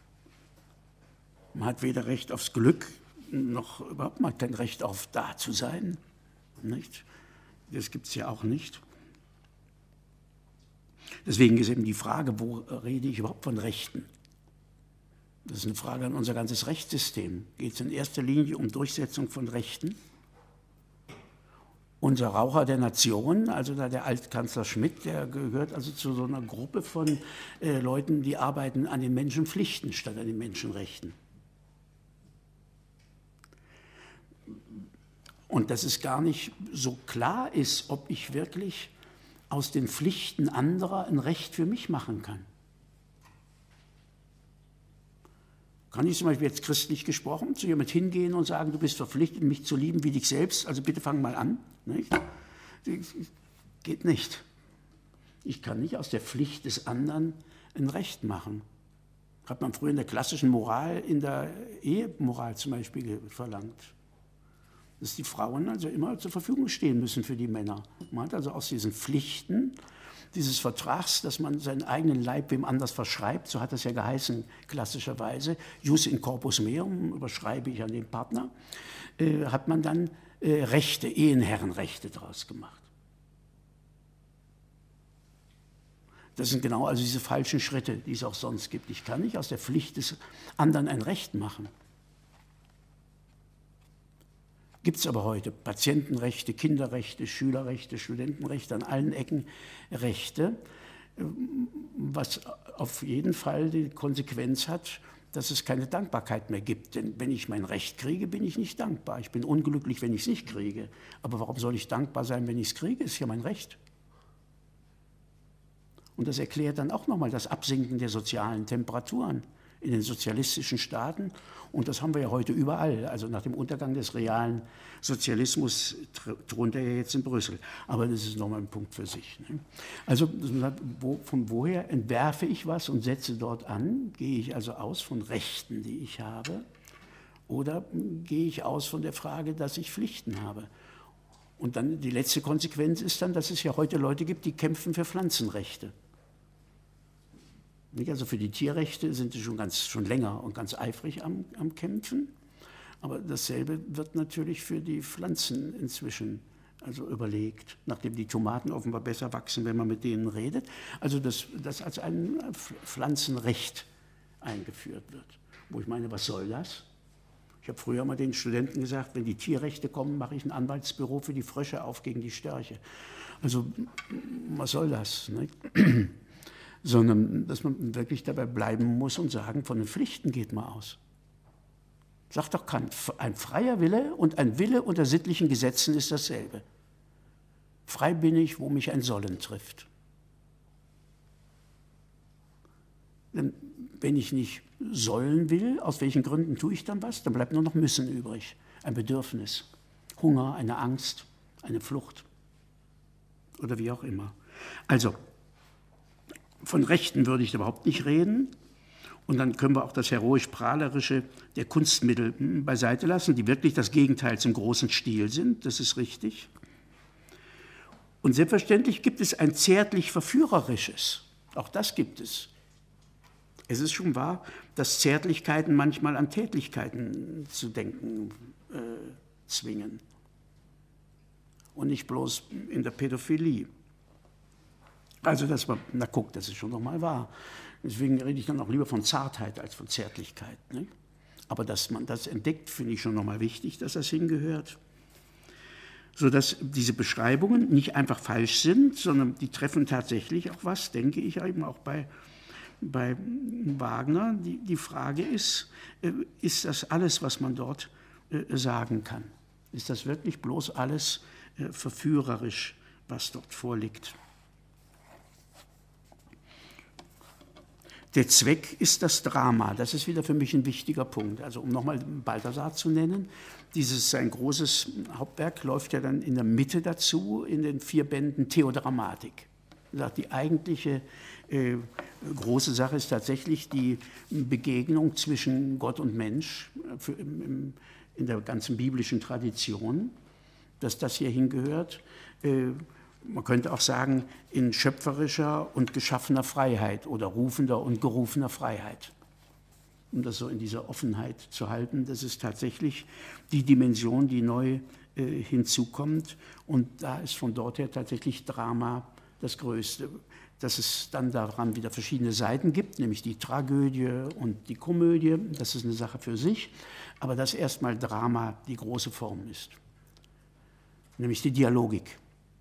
Man hat weder Recht aufs Glück, noch überhaupt mal kein Recht auf da zu sein. Nicht? Das gibt es ja auch nicht. Deswegen ist eben die Frage, wo rede ich überhaupt von Rechten? Das ist eine Frage an unser ganzes Rechtssystem. Geht es in erster Linie um Durchsetzung von Rechten? Unser Raucher der Nation, also da der Altkanzler Schmidt, der gehört also zu so einer Gruppe von Leuten, die arbeiten an den Menschenpflichten statt an den Menschenrechten. Und dass es gar nicht so klar ist, ob ich wirklich aus den Pflichten anderer ein Recht für mich machen kann. Kann ich zum Beispiel jetzt christlich gesprochen zu jemand hingehen und sagen, du bist verpflichtet, mich zu lieben wie dich selbst, also bitte fang mal an. Nicht? Geht nicht. Ich kann nicht aus der Pflicht des anderen ein Recht machen. Hat man früher in der klassischen Moral, in der Ehemoral zum Beispiel verlangt. dass die Frauen also immer zur Verfügung stehen müssen für die Männer. Man hat also aus diesen Pflichten dieses Vertrags, dass man seinen eigenen Leib wem anders verschreibt, so hat das ja geheißen klassischerweise, jus in corpus meum, überschreibe ich an den Partner, hat man dann Rechte, Ehenherrenrechte daraus gemacht. Das sind genau also diese falschen Schritte, die es auch sonst gibt. Ich kann nicht aus der Pflicht des anderen ein Recht machen. Gibt es aber heute Patientenrechte, Kinderrechte, Schülerrechte, Studentenrechte, an allen Ecken Rechte, was auf jeden Fall die Konsequenz hat, dass es keine Dankbarkeit mehr gibt. Denn wenn ich mein Recht kriege, bin ich nicht dankbar. Ich bin unglücklich, wenn ich es nicht kriege. Aber warum soll ich dankbar sein, wenn ich es kriege? Das ist ja mein Recht. Und das erklärt dann auch nochmal das Absinken der sozialen Temperaturen in den sozialistischen Staaten. Und das haben wir ja heute überall. Also nach dem Untergang des realen Sozialismus thront er ja jetzt in Brüssel. Aber das ist nochmal ein Punkt für sich. Ne? Also von woher entwerfe ich was und setze dort an? Gehe ich also aus von Rechten, die ich habe? Oder gehe ich aus von der Frage, dass ich Pflichten habe? Und dann die letzte Konsequenz ist dann, dass es ja heute Leute gibt, die kämpfen für Pflanzenrechte. Also für die Tierrechte sind sie schon länger und ganz eifrig am Kämpfen. Aber dasselbe wird natürlich für die Pflanzen inzwischen also überlegt, nachdem die Tomaten offenbar besser wachsen, wenn man mit denen redet. Also das als ein Pflanzenrecht eingeführt wird. Wo ich meine, was soll das? Ich habe früher mal den Studenten gesagt, wenn die Tierrechte kommen, mache ich ein Anwaltsbüro für die Frösche auf gegen die Störche. Also was soll das? Ne? Sondern dass man wirklich dabei bleiben muss und sagen, von den Pflichten geht man aus. Sagt doch Kant, ein freier Wille und ein Wille unter sittlichen Gesetzen ist dasselbe. Frei bin ich, wo mich ein Sollen trifft. Denn wenn ich nicht sollen will, aus welchen Gründen tue ich dann was? Dann bleibt nur noch müssen übrig. Ein Bedürfnis, Hunger, eine Angst, eine Flucht oder wie auch immer. Also, von Rechten würde ich überhaupt nicht reden. Und dann können wir auch das heroisch-prahlerische der Kunstmittel beiseite lassen, die wirklich das Gegenteil zum großen Stil sind. Das ist richtig. Und selbstverständlich gibt es ein zärtlich-verführerisches. Auch das gibt es. Es ist schon wahr, dass Zärtlichkeiten manchmal an Tätlichkeiten zu denken zwingen. Und nicht bloß in der Pädophilie. Also das ist schon nochmal wahr. Deswegen rede ich dann auch lieber von Zartheit als von Zärtlichkeit. Ne? Aber dass man das entdeckt, finde ich schon nochmal wichtig, dass das hingehört. Sodass diese Beschreibungen nicht einfach falsch sind, sondern die treffen tatsächlich auch was, denke ich eben auch bei Wagner. Die Frage ist das alles, was man dort sagen kann? Ist das wirklich bloß alles verführerisch, was dort vorliegt? Der Zweck ist das Drama. Das ist wieder für mich ein wichtiger Punkt. Also um nochmal Balthasar zu nennen, sein großes Hauptwerk läuft ja dann in der Mitte dazu, in den 4 Bänden Theodramatik. Die eigentliche große Sache ist tatsächlich die Begegnung zwischen Gott und Mensch in der ganzen biblischen Tradition, dass das hier hingehört. Man könnte auch sagen, in schöpferischer und geschaffener Freiheit oder rufender und gerufener Freiheit. Um das so in dieser Offenheit zu halten, das ist tatsächlich die Dimension, die neu hinzukommt. Und da ist von dort her tatsächlich Drama das Größte. Dass es dann daran wieder verschiedene Seiten gibt, nämlich die Tragödie und die Komödie, das ist eine Sache für sich. Aber dass erstmal Drama die große Form ist, nämlich die Dialogik.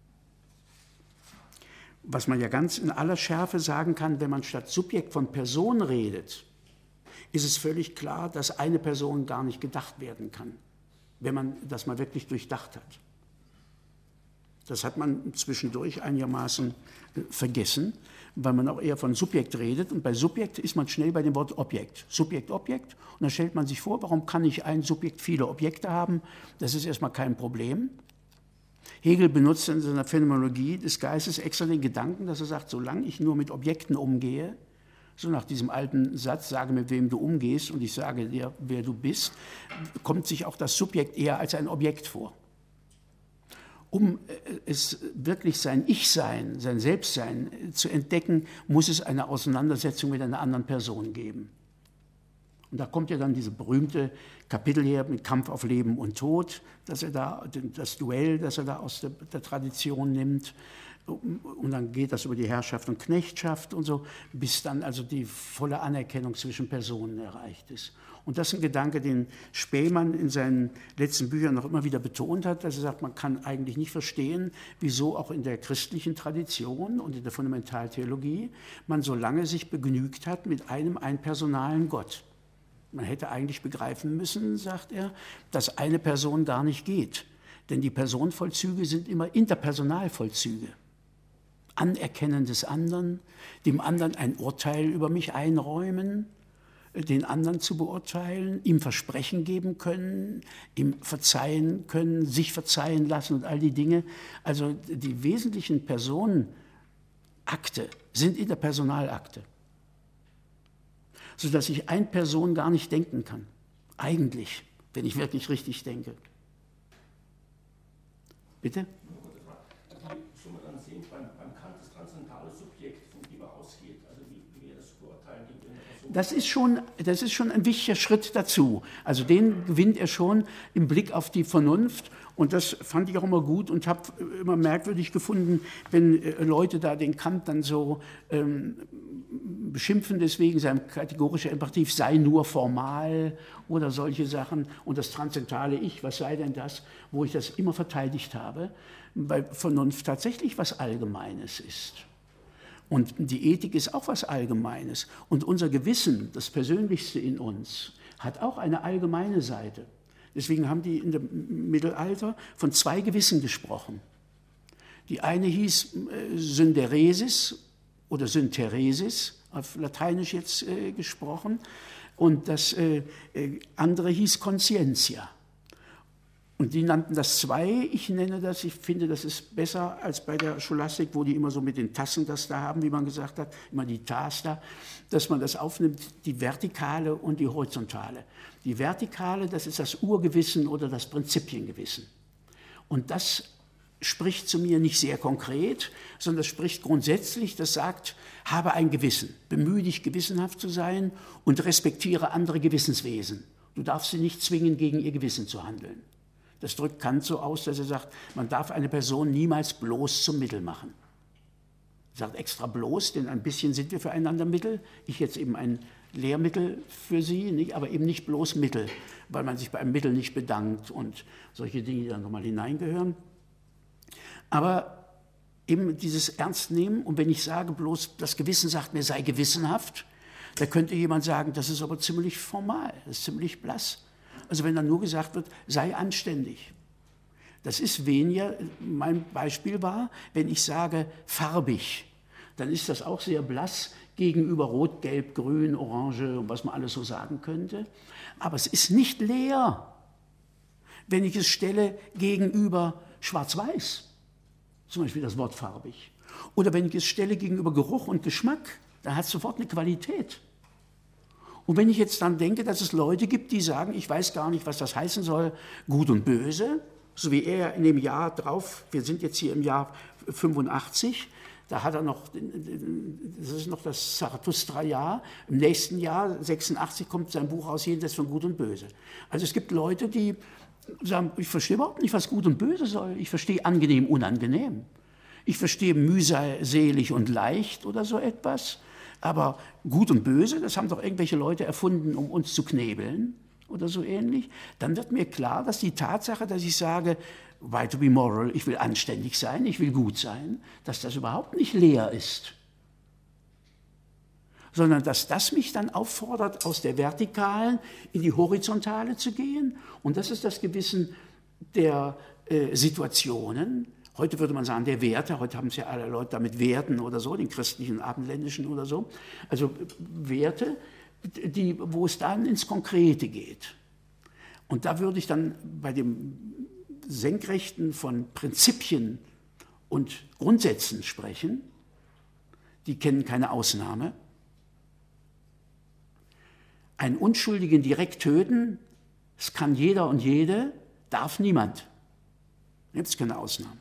Was man ja ganz in aller Schärfe sagen kann, wenn man statt Subjekt von Person redet, ist es völlig klar, dass eine Person gar nicht gedacht werden kann, wenn man das mal wirklich durchdacht hat. Das hat man zwischendurch einigermaßen vergessen, weil man auch eher von Subjekt redet. Und bei Subjekt ist man schnell bei dem Wort Objekt. Subjekt, Objekt. Und dann stellt man sich vor, warum kann nicht ein Subjekt viele Objekte haben? Das ist erstmal kein Problem. Hegel benutzt in seiner Phänomenologie des Geistes extra den Gedanken, dass er sagt, solange ich nur mit Objekten umgehe, So nach diesem alten Satz, sage mir, wem du umgehst und ich sage dir, wer du bist, kommt sich auch das Subjekt eher als ein Objekt vor. Um es wirklich sein Ich-Sein, sein Selbstsein zu entdecken, muss es eine Auseinandersetzung mit einer anderen Person geben. Und da kommt ja dann diese berühmte Kapitel her mit Kampf auf Leben und Tod, das Duell, das er da aus der Tradition nimmt. Und dann geht das über die Herrschaft und Knechtschaft und so, bis dann also die volle Anerkennung zwischen Personen erreicht ist. Und das ist ein Gedanke, den Spähmann in seinen letzten Büchern noch immer wieder betont hat, dass er sagt, man kann eigentlich nicht verstehen, wieso auch in der christlichen Tradition und in der Fundamentaltheologie man so lange sich begnügt hat mit einem einpersonalen Gott. Man hätte eigentlich begreifen müssen, sagt er, dass eine Person gar nicht geht. Denn die Personenvollzüge sind immer Interpersonalvollzüge. Anerkennen des anderen, dem anderen ein Urteil über mich einräumen, den anderen zu beurteilen, ihm Versprechen geben können, ihm verzeihen können, sich verzeihen lassen und all die Dinge. Also die wesentlichen Personenakte sind Interpersonalakte, sodass ich eine Person gar nicht denken kann. Eigentlich, wenn ich wirklich richtig denke. Bitte? Schon mal dann sehen, beim Kant das transzendentale Subjekt, von dem er ausgeht, also wie wir das beurteilen gegen eine Person. Das ist schon ein wichtiger Schritt dazu. Also den gewinnt er schon im Blick auf die Vernunft. Und das fand ich auch immer gut und habe immer merkwürdig gefunden, wenn Leute da den Kant dann so beschimpfen, deswegen sein kategorischer Imperativ sei nur formal oder solche Sachen. Und das transzendentale Ich, was sei denn das, wo ich das immer verteidigt habe, weil Vernunft tatsächlich was Allgemeines ist. Und die Ethik ist auch was Allgemeines. Und unser Gewissen, das Persönlichste in uns, hat auch eine allgemeine Seite. Deswegen haben die in dem Mittelalter von zwei Gewissen gesprochen. Die eine hieß Synderesis oder Synteresis, auf Lateinisch jetzt gesprochen, und das andere hieß Conscientia. Und die nannten das zwei, ich nenne das, ich finde, das ist besser als bei der Scholastik, wo die immer so mit den Tassen das da haben, wie man gesagt hat, immer die Tas da, dass man das aufnimmt, die Vertikale und die Horizontale. Die Vertikale, das ist das Urgewissen oder das Prinzipiengewissen. Und das spricht zu mir nicht sehr konkret, sondern das spricht grundsätzlich, das sagt, habe ein Gewissen, bemühe dich gewissenhaft zu sein und respektiere andere Gewissenswesen. Du darfst sie nicht zwingen, gegen ihr Gewissen zu handeln. Das drückt Kant so aus, dass er sagt, man darf eine Person niemals bloß zum Mittel machen. Er sagt extra bloß, denn ein bisschen sind wir füreinander Mittel. Ich jetzt eben ein Lehrmittel für Sie, nicht, aber eben nicht bloß Mittel, weil man sich bei einem Mittel nicht bedankt und solche Dinge, die dann nochmal hineingehören. Aber eben dieses Ernstnehmen, und wenn ich sage bloß, das Gewissen sagt mir, sei gewissenhaft, da könnte jemand sagen, das ist aber ziemlich formal, das ist ziemlich blass. Also wenn dann nur gesagt wird, sei anständig. Das ist weniger, mein Beispiel war, wenn ich sage farbig, dann ist das auch sehr blass gegenüber Rot, Gelb, Grün, Orange und was man alles so sagen könnte. Aber es ist nicht leer, wenn ich es stelle gegenüber Schwarz-Weiß, zum Beispiel das Wort farbig. Oder wenn ich es stelle gegenüber Geruch und Geschmack, dann hat es sofort eine Qualität. Und wenn ich jetzt dann denke, dass es Leute gibt, die sagen, ich weiß gar nicht, was das heißen soll, gut und böse, so wie er in dem Jahr drauf, wir sind jetzt hier im Jahr 85, da hat er noch, das ist noch das Zarathustra-Jahr, im nächsten Jahr, 86, kommt sein Buch raus, Jenseits von Gut und Böse. Also es gibt Leute, die sagen, ich verstehe überhaupt nicht, was gut und böse soll, ich verstehe angenehm, unangenehm. Ich verstehe mühselig und leicht oder so etwas. Aber gut und böse, das haben doch irgendwelche Leute erfunden, um uns zu knebeln oder so ähnlich. Dann wird mir klar, dass die Tatsache, dass ich sage, why to be moral, ich will anständig sein, ich will gut sein, dass das überhaupt nicht leer ist. Sondern dass das mich dann auffordert, aus der Vertikalen in die Horizontale zu gehen. Und das ist das Gewissen der Situationen. Heute würde man sagen, der Werte, heute haben es ja alle Leute damit Werten oder so, den christlichen, abendländischen oder so. Also Werte, wo es dann ins Konkrete geht. Und da würde ich dann bei dem Senkrechten von Prinzipien und Grundsätzen sprechen. Die kennen keine Ausnahme. Einen Unschuldigen direkt töten, das kann jeder und jede, darf niemand. Da gibt es keine Ausnahmen.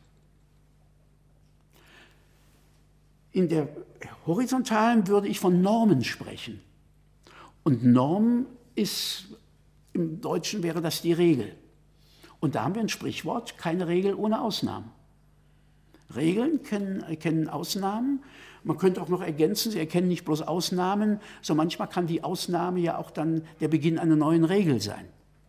In der horizontalen würde ich von Normen sprechen. Und Norm ist, im Deutschen wäre das die Regel. Und da haben wir ein Sprichwort, keine Regel ohne Ausnahmen. Regeln erkennen Ausnahmen. Man könnte auch noch ergänzen, sie erkennen nicht bloß Ausnahmen, sondern manchmal kann die Ausnahme ja auch dann der Beginn einer neuen Regel sein.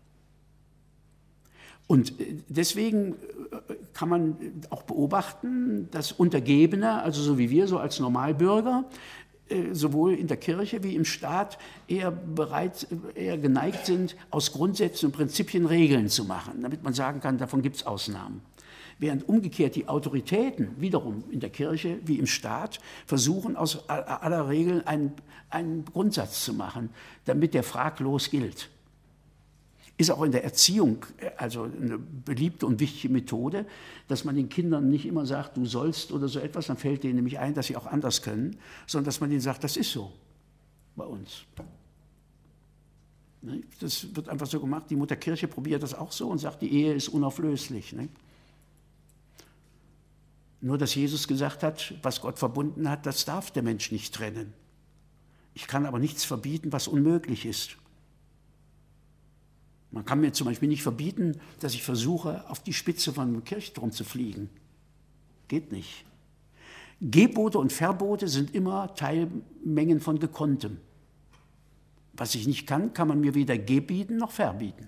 Und deswegen kann man auch beobachten, dass Untergebene, also so wie wir, so als Normalbürger, sowohl in der Kirche wie im Staat eher geneigt sind, aus Grundsätzen und Prinzipien Regeln zu machen, damit man sagen kann, davon gibt es Ausnahmen. Während umgekehrt die Autoritäten, wiederum in der Kirche wie im Staat, versuchen aus aller Regeln einen Grundsatz zu machen, damit der fraglos gilt. Ist auch in der Erziehung also eine beliebte und wichtige Methode, dass man den Kindern nicht immer sagt, du sollst oder so etwas, dann fällt denen nämlich ein, dass sie auch anders können, sondern dass man denen sagt, das ist so bei uns. Das wird einfach so gemacht. Die Mutter Kirche probiert das auch so und sagt, die Ehe ist unauflöslich. Nur, dass Jesus gesagt hat, was Gott verbunden hat, das darf der Mensch nicht trennen. Ich kann aber nichts verbieten, was unmöglich ist. Man kann mir zum Beispiel nicht verbieten, dass ich versuche, auf die Spitze von einem Kirchturm zu fliegen. Geht nicht. Gebote und Verbote sind immer Teilmengen von Gekonntem. Was ich nicht kann, kann man mir weder gebieten noch verbieten.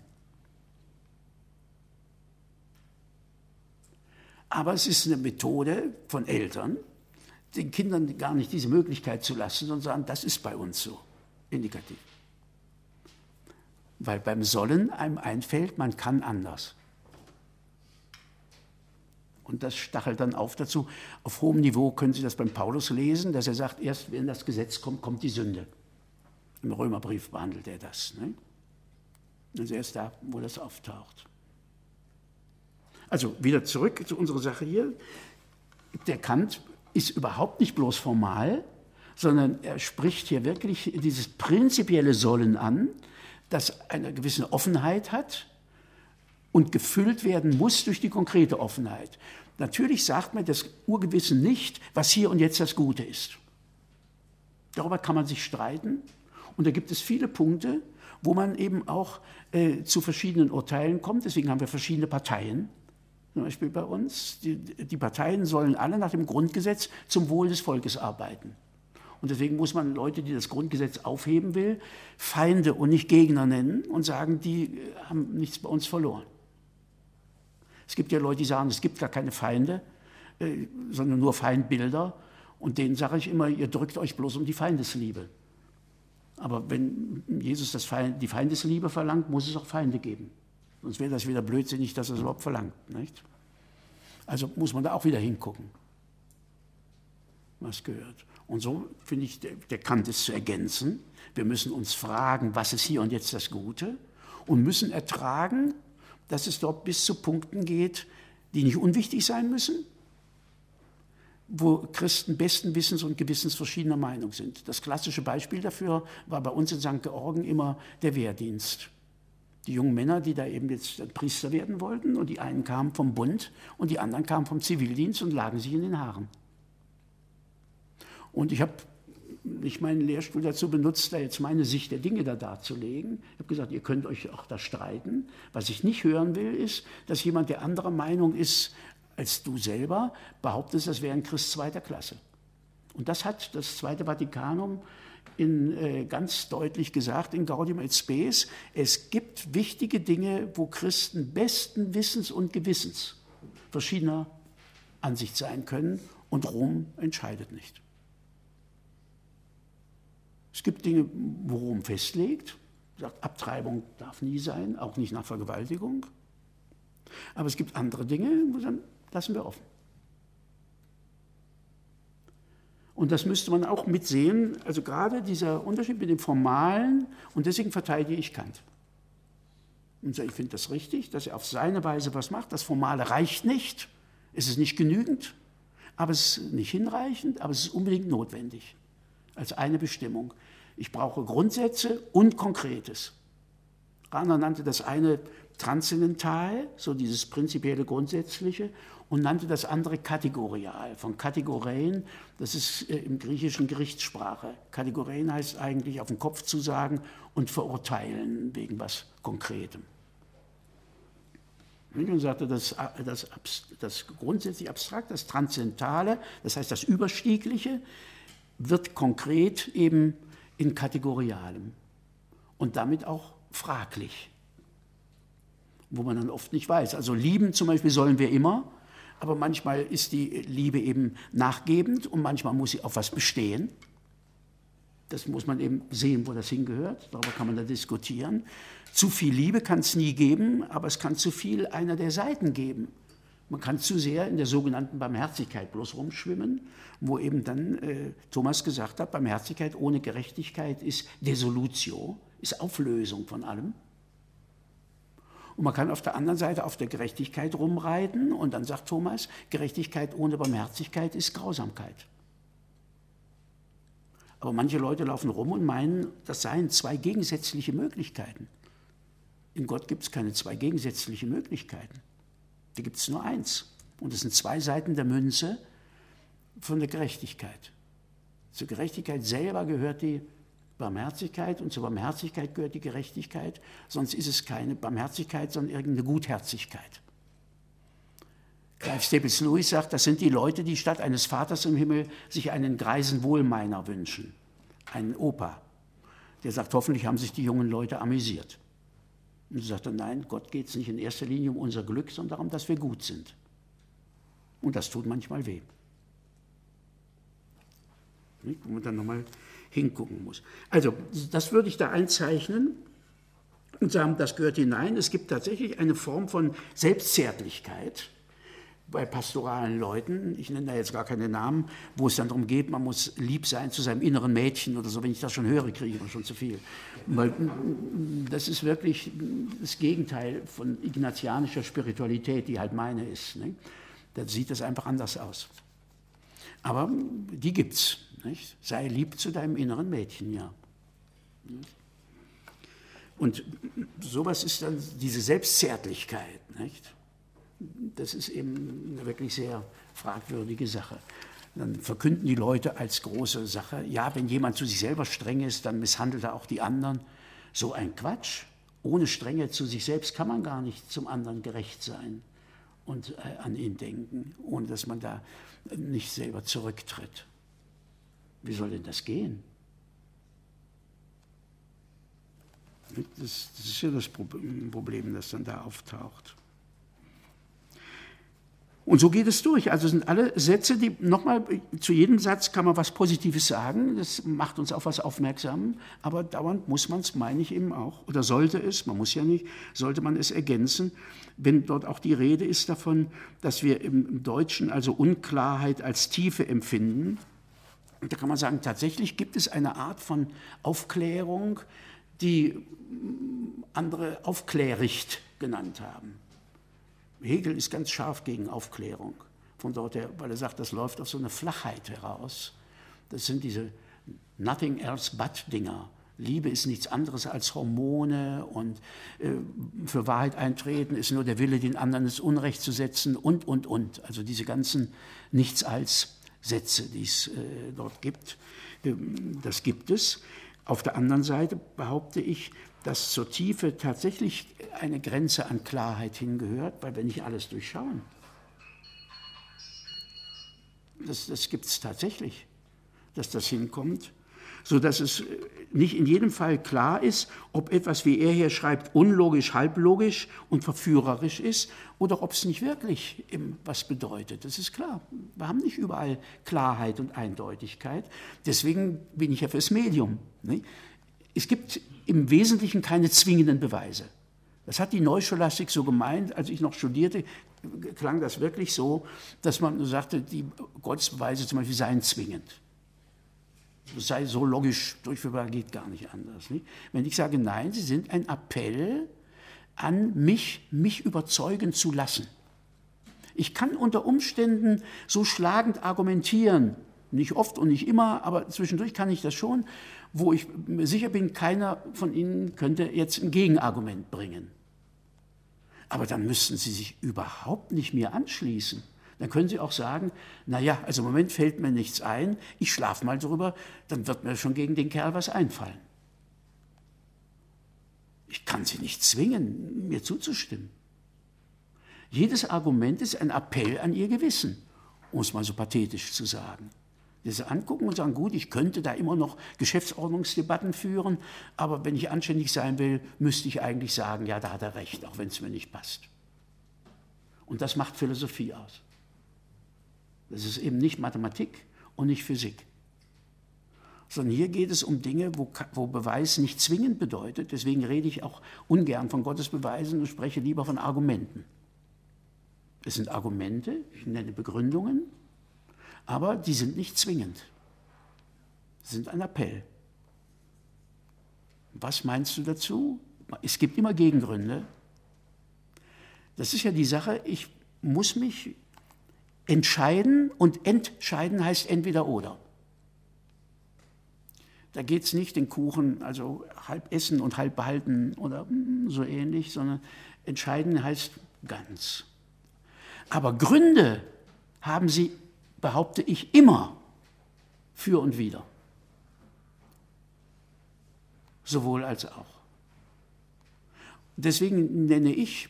Aber es ist eine Methode von Eltern, den Kindern gar nicht diese Möglichkeit zu lassen, sondern sagen, das ist bei uns so, indikativ. Weil beim Sollen einem einfällt, man kann anders. Und das stachelt dann auf dazu. Auf hohem Niveau können Sie das beim Paulus lesen, dass er sagt, erst wenn das Gesetz kommt, kommt die Sünde. Im Römerbrief behandelt er das. Also erst da, wo das auftaucht. Also wieder zurück zu unserer Sache hier. Der Kant ist überhaupt nicht bloß formal, sondern er spricht hier wirklich dieses prinzipielle Sollen an, das eine gewisse Offenheit hat und gefüllt werden muss durch die konkrete Offenheit. Natürlich sagt mir das Urgewissen nicht, was hier und jetzt das Gute ist. Darüber kann man sich streiten und da gibt es viele Punkte, wo man eben auch zu verschiedenen Urteilen kommt. Deswegen haben wir verschiedene Parteien. Zum Beispiel bei uns. Die Parteien sollen alle nach dem Grundgesetz zum Wohl des Volkes arbeiten. Und deswegen muss man Leute, die das Grundgesetz aufheben will, Feinde und nicht Gegner nennen und sagen, die haben nichts bei uns verloren. Es gibt ja Leute, die sagen, es gibt gar keine Feinde, sondern nur Feindbilder. Und denen sage ich immer, ihr drückt euch bloß um die Feindesliebe. Aber wenn Jesus die Feindesliebe verlangt, muss es auch Feinde geben. Sonst wäre das wieder blödsinnig, dass er es überhaupt verlangt. Nicht? Also muss man da auch wieder hingucken, was gehört. Und so finde ich, der Kant ist zu ergänzen. Wir müssen uns fragen, was ist hier und jetzt das Gute? Und müssen ertragen, dass es dort bis zu Punkten geht, die nicht unwichtig sein müssen, wo Christen besten Wissens und Gewissens verschiedener Meinung sind. Das klassische Beispiel dafür war bei uns in St. Georgen immer der Wehrdienst. Die jungen Männer, die da eben jetzt Priester werden wollten, und die einen kamen vom Bund und die anderen kamen vom Zivildienst und lagen sich in den Haaren. Und ich habe nicht meinen Lehrstuhl dazu benutzt, da jetzt meine Sicht der Dinge da darzulegen. Ich habe gesagt, ihr könnt euch auch da streiten. Was ich nicht hören will, ist, dass jemand, der anderer Meinung ist als du selber, behauptet, das wäre ein Christ zweiter Klasse. Und das hat das Zweite Vatikanum ganz deutlich gesagt in Gaudium et Spes. Es gibt wichtige Dinge, wo Christen besten Wissens und Gewissens verschiedener Ansicht sein können, und Rom entscheidet nicht. Es gibt Dinge, wo Rom festlegt, sagt, Abtreibung darf nie sein, auch nicht nach Vergewaltigung. Aber es gibt andere Dinge, wo dann lassen wir offen. Und das müsste man auch mitsehen, also gerade dieser Unterschied mit dem Formalen, und deswegen verteidige ich Kant. Und ich finde das richtig, dass er auf seine Weise was macht. Das Formale reicht nicht, es ist nicht genügend, aber es ist nicht hinreichend, aber es ist unbedingt notwendig, als eine Bestimmung. Ich brauche Grundsätze und Konkretes. Rahner nannte das eine transzendental, so dieses prinzipielle Grundsätzliche, und nannte das andere kategorial. Von Kategorien, das ist im Griechischen Gerichtssprache. Kategorien heißt eigentlich auf den Kopf zu sagen und verurteilen wegen was Konkretem. Und sagte, das grundsätzlich abstrakt, das Transzendentale, das heißt das Überstiegliche, wird konkret eben in Kategorialem und damit auch fraglich, wo man dann oft nicht weiß. Also lieben zum Beispiel sollen wir immer, aber manchmal ist die Liebe eben nachgebend und manchmal muss sie auf was bestehen. Das muss man eben sehen, wo das hingehört. Darüber kann man da diskutieren. Zu viel Liebe kann es nie geben, aber es kann zu viel einer der Seiten geben. Man kann zu sehr in der sogenannten Barmherzigkeit bloß rumschwimmen, wo eben dann Thomas gesagt hat, Barmherzigkeit ohne Gerechtigkeit ist Desolutio, ist Auflösung von allem. Und man kann auf der anderen Seite auf der Gerechtigkeit rumreiten und dann sagt Thomas, Gerechtigkeit ohne Barmherzigkeit ist Grausamkeit. Aber manche Leute laufen rum und meinen, das seien zwei gegensätzliche Möglichkeiten. In Gott gibt es keine zwei gegensätzliche Möglichkeiten. Da gibt es nur eins. Und es sind zwei Seiten der Münze von der Gerechtigkeit. Zur Gerechtigkeit selber gehört die Barmherzigkeit und zur Barmherzigkeit gehört die Gerechtigkeit. Sonst ist es keine Barmherzigkeit, sondern irgendeine Gutherzigkeit. Clive Staples Lewis sagt, das sind die Leute, die statt eines Vaters im Himmel sich einen greisen Wohlmeiner wünschen. Einen Opa. Der sagt, hoffentlich haben sich die jungen Leute amüsiert. Und sie sagt dann, nein, Gott geht es nicht in erster Linie um unser Glück, sondern darum, dass wir gut sind. Und das tut manchmal weh. Wo man dann nochmal hingucken muss. Also, das würde ich da einzeichnen und sagen, das gehört hinein. Es gibt tatsächlich eine Form von Selbstzärtlichkeit bei pastoralen Leuten, ich nenne da jetzt gar keine Namen, wo es dann darum geht, man muss lieb sein zu seinem inneren Mädchen oder so. Wenn ich das schon höre, kriege ich schon zu viel. Weil das ist wirklich das Gegenteil von ignatianischer Spiritualität, die halt meine ist. Ne? Da sieht das einfach anders aus. Aber die gibt's. Nicht? Sei lieb zu deinem inneren Mädchen, ja. Und sowas ist dann diese Selbstzärtlichkeit, nicht? Das ist eben eine wirklich sehr fragwürdige Sache. Dann verkünden die Leute als große Sache, ja, wenn jemand zu sich selber streng ist, dann misshandelt er auch die anderen. So ein Quatsch. Ohne Strenge zu sich selbst kann man gar nicht zum anderen gerecht sein und an ihn denken, ohne dass man da nicht selber zurücktritt. Wie soll denn das gehen? Das ist ja das Problem, das dann da auftaucht. Und so geht es durch. Also sind alle Sätze, die, nochmal, zu jedem Satz kann man was Positives sagen, das macht uns auf was aufmerksam, aber dauernd muss man es, meine ich eben auch, oder sollte es, man muss ja nicht, sollte man es ergänzen, wenn dort auch die Rede ist davon, dass wir im Deutschen also Unklarheit als Tiefe empfinden. Und da kann man sagen, tatsächlich gibt es eine Art von Aufklärung, die andere Aufklärricht genannt haben. Hegel ist ganz scharf gegen Aufklärung, von dort her, weil er sagt, das läuft auf so eine Flachheit heraus. Das sind diese Nothing else but Dinger. Liebe ist nichts anderes als Hormone und für Wahrheit eintreten ist nur der Wille, den anderen ins Unrecht zu setzen und. Also diese ganzen Nichts als Sätze, die es dort gibt, das gibt es. Auf der anderen Seite behaupte ich, dass zur Tiefe tatsächlich eine Grenze an Klarheit hingehört, weil wir nicht alles durchschauen. Das gibt es tatsächlich, dass das hinkommt, sodass es nicht in jedem Fall klar ist, ob etwas, wie er hier schreibt, unlogisch, halblogisch und verführerisch ist oder ob es nicht wirklich was bedeutet. Das ist klar. Wir haben nicht überall Klarheit und Eindeutigkeit. Deswegen bin ich ja fürs Medium. Ne? Es gibt im Wesentlichen keine zwingenden Beweise. Das hat die Neuscholastik so gemeint, als ich noch studierte, klang das wirklich so, dass man sagte, die Gottesbeweise zum Beispiel seien zwingend. Das sei so logisch durchführbar, geht gar nicht anders. Nicht? Wenn ich sage, nein, sie sind ein Appell an mich überzeugen zu lassen. Ich kann unter Umständen so schlagend argumentieren, Nicht oft und nicht immer, aber zwischendurch kann ich das schon, wo ich mir sicher bin, keiner von Ihnen könnte jetzt ein Gegenargument bringen. Aber dann müssten Sie sich überhaupt nicht mir anschließen. Dann können Sie auch sagen, naja, also im Moment fällt mir nichts ein, ich schlafe mal drüber, dann wird mir schon gegen den Kerl was einfallen. Ich kann Sie nicht zwingen, mir zuzustimmen. Jedes Argument ist ein Appell an Ihr Gewissen, um es mal so pathetisch zu sagen. Das angucken und sagen, gut, ich könnte da immer noch Geschäftsordnungsdebatten führen, aber wenn ich anständig sein will, müsste ich eigentlich sagen, ja, da hat er recht, auch wenn es mir nicht passt. Und das macht Philosophie aus. Das ist eben nicht Mathematik und nicht Physik. Sondern hier geht es um Dinge, wo Beweis nicht zwingend bedeutet. Deswegen rede ich auch ungern von Gottes Beweisen und spreche lieber von Argumenten. Es sind Argumente, ich nenne Begründungen, aber die sind nicht zwingend. Sie sind ein Appell. Was meinst du dazu? Es gibt immer Gegengründe. Das ist ja die Sache, ich muss mich entscheiden und entscheiden heißt entweder oder. Da geht es nicht den Kuchen, also halb essen und halb behalten oder so ähnlich, sondern entscheiden heißt ganz. Aber Gründe haben sie, behaupte ich, immer für und wider. Sowohl als auch. Deswegen nenne ich,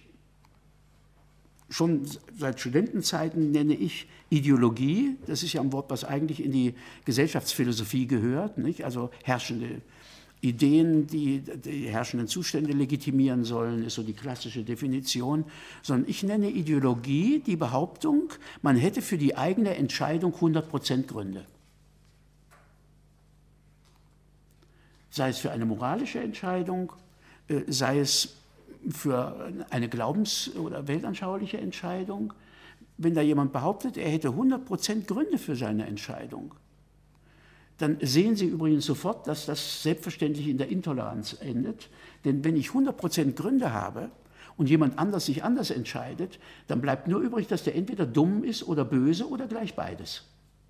schon seit Studentenzeiten nenne ich Ideologie, das ist ja ein Wort, was eigentlich in die Gesellschaftsphilosophie gehört, nicht? Also herrschende Ideen, die die herrschenden Zustände legitimieren sollen, ist so die klassische Definition, sondern ich nenne Ideologie die Behauptung, man hätte für die eigene Entscheidung 100% Gründe. Sei es für eine moralische Entscheidung, sei es für eine glaubens- oder weltanschauliche Entscheidung. Wenn da jemand behauptet, er hätte 100% Gründe für seine Entscheidung, dann sehen Sie übrigens sofort, dass das selbstverständlich in der Intoleranz endet. Denn wenn ich 100% Gründe habe und jemand anders sich anders entscheidet, dann bleibt nur übrig, dass der entweder dumm ist oder böse oder gleich beides.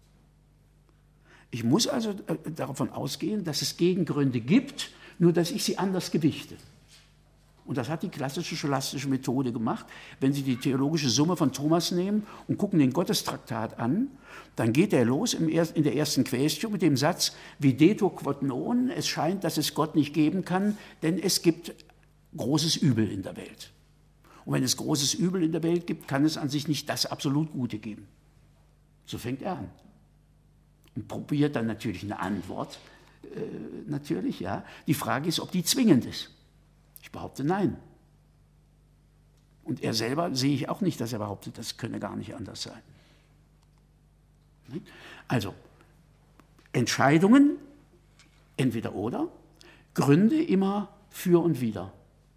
Ich muss also davon ausgehen, dass es Gegengründe gibt, nur dass ich sie anders gewichte. Und das hat die klassische scholastische Methode gemacht. Wenn Sie die theologische Summe von Thomas nehmen und gucken den Gottestraktat an, dann geht er los in der ersten Quaestio mit dem Satz, videtur quod non, es scheint, dass es Gott nicht geben kann, denn es gibt großes Übel in der Welt. Und wenn es großes Übel in der Welt gibt, kann es an sich nicht das absolut Gute geben. So fängt er an. Und probiert dann natürlich eine Antwort, natürlich, ja. Die Frage ist, ob die zwingend ist. Ich behaupte, nein. Und er selber sehe ich auch nicht, dass er behauptet, das könne gar nicht anders sein. Also, Entscheidungen, entweder oder, Gründe immer für und wider.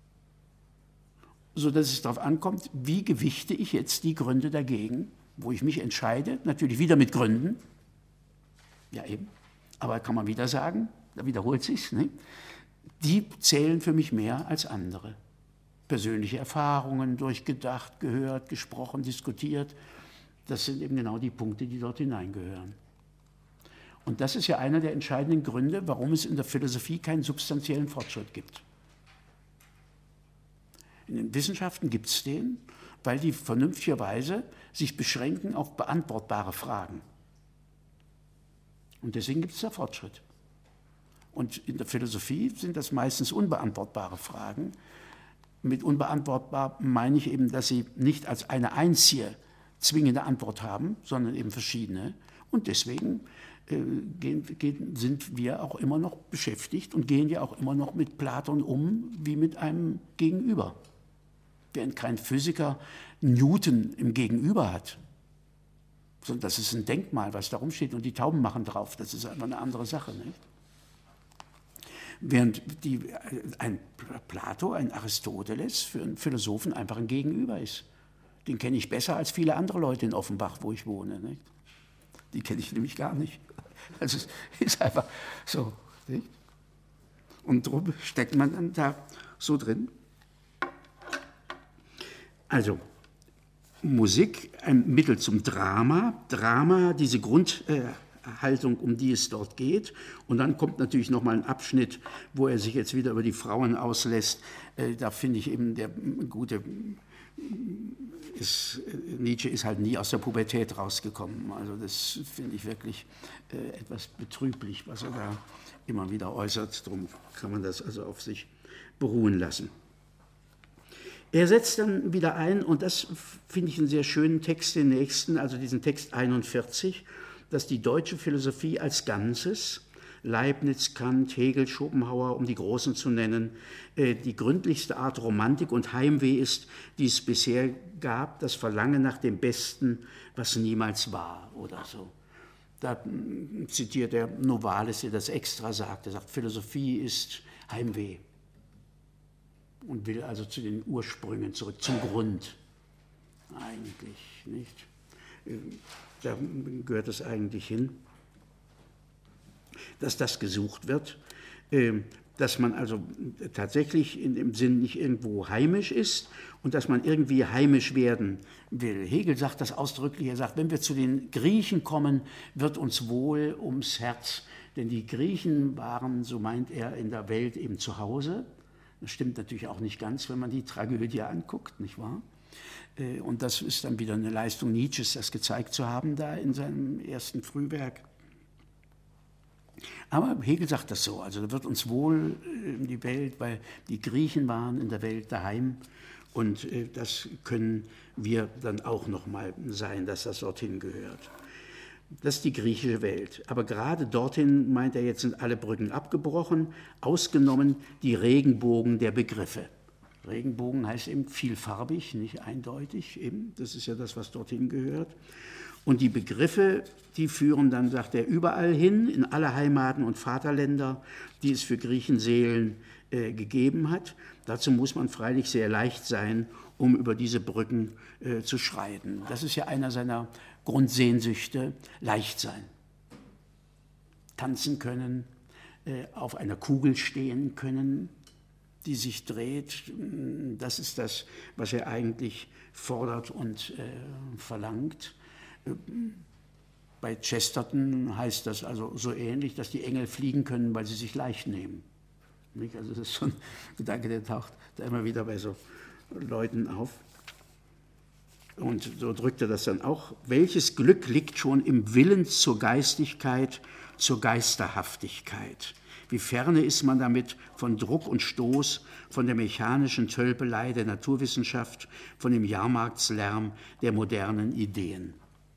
Sodass es darauf ankommt, wie gewichte ich jetzt die Gründe dagegen, wo ich mich entscheide, natürlich wieder mit Gründen, ja eben, aber kann man wieder sagen, da wiederholt sich's, ne? Die zählen für mich mehr als andere. Persönliche Erfahrungen, durchgedacht, gehört, gesprochen, diskutiert, das sind eben genau die Punkte, die dort hineingehören. Und das ist ja einer der entscheidenden Gründe, warum es in der Philosophie keinen substanziellen Fortschritt gibt. In den Wissenschaften gibt es den, weil die vernünftigerweise sich beschränken auf beantwortbare Fragen. Und deswegen gibt es da Fortschritt. Und in der Philosophie sind das meistens unbeantwortbare Fragen. Mit unbeantwortbar meine ich eben, dass sie nicht als eine einzige zwingende Antwort haben, sondern eben verschiedene. Und deswegen sind wir auch immer noch beschäftigt und gehen ja auch immer noch mit Platon um wie mit einem Gegenüber. Während kein Physiker Newton im Gegenüber hat, sondern das ist ein Denkmal, was da rumsteht und die Tauben machen drauf. Das ist einfach eine andere Sache, nicht? Während ein Plato, ein Aristoteles für einen Philosophen einfach ein Gegenüber ist. Den kenne ich besser als viele andere Leute in Offenbach, wo ich wohne. Nicht? Die kenne ich nämlich gar nicht. Also es ist einfach so. Nicht? Und darum steckt man dann da so drin. Also Musik, ein Mittel zum Drama. Drama, diese Haltung, um die es dort geht. Und dann kommt natürlich nochmal ein Abschnitt, wo er sich jetzt wieder über die Frauen auslässt. Da finde ich eben, der gute Nietzsche ist halt nie aus der Pubertät rausgekommen. Also das finde ich wirklich etwas betrüblich, was er da immer wieder äußert. Darum kann man das also auf sich beruhen lassen. Er setzt dann wieder ein, und das finde ich einen sehr schönen Text, den nächsten, also diesen Text 41, dass die deutsche Philosophie als Ganzes, Leibniz, Kant, Hegel, Schopenhauer, um die Großen zu nennen, die gründlichste Art Romantik und Heimweh ist, die es bisher gab, das Verlangen nach dem Besten, was niemals war, oder so. Da zitiert er Novalis, der das extra sagt. Er sagt, Philosophie ist Heimweh. Und will also zu den Ursprüngen zurück, zum Grund. Eigentlich nicht. Da gehört es eigentlich hin, dass das gesucht wird, dass man also tatsächlich in dem Sinn nicht irgendwo heimisch ist und dass man irgendwie heimisch werden will. Hegel sagt das ausdrücklich, er sagt, wenn wir zu den Griechen kommen, wird uns wohl ums Herz. Denn die Griechen waren, so meint er, in der Welt eben zu Hause. Das stimmt natürlich auch nicht ganz, wenn man die Tragödie anguckt, nicht wahr? Und das ist dann wieder eine Leistung Nietzsches, das gezeigt zu haben da in seinem ersten Frühwerk. Aber Hegel sagt das so, also da wird uns wohl die Welt, weil die Griechen waren in der Welt daheim, und das können wir dann auch nochmal sein, dass das dorthin gehört. Das ist die griechische Welt. Aber gerade dorthin, meint er jetzt, sind alle Brücken abgebrochen, ausgenommen die Regenbogen der Begriffe. Regenbogen heißt eben vielfarbig, nicht eindeutig, eben. Das ist ja das, was dorthin gehört. Und die Begriffe, die führen dann, sagt er, überall hin, in alle Heimaten und Vaterländer, die es für Griechenseelen gegeben hat. Dazu muss man freilich sehr leicht sein, um über diese Brücken zu schreiten. Das ist ja einer seiner Grundsehnsüchte, leicht sein. Tanzen können, auf einer Kugel stehen können, die sich dreht. Das ist das, was er eigentlich fordert und verlangt. Bei Chesterton heißt das also so ähnlich, dass die Engel fliegen können, weil sie sich leicht nehmen. Nicht? Also das ist schon ein Gedanke, der taucht da immer wieder bei so Leuten auf. Und so drückt er das dann auch. Welches Glück liegt schon im Willen zur Geistigkeit, zur Geisterhaftigkeit? Wie ferne ist man damit von Druck und Stoß, von der mechanischen Tölpelei der Naturwissenschaft, von dem Jahrmarktslärm der modernen Ideen?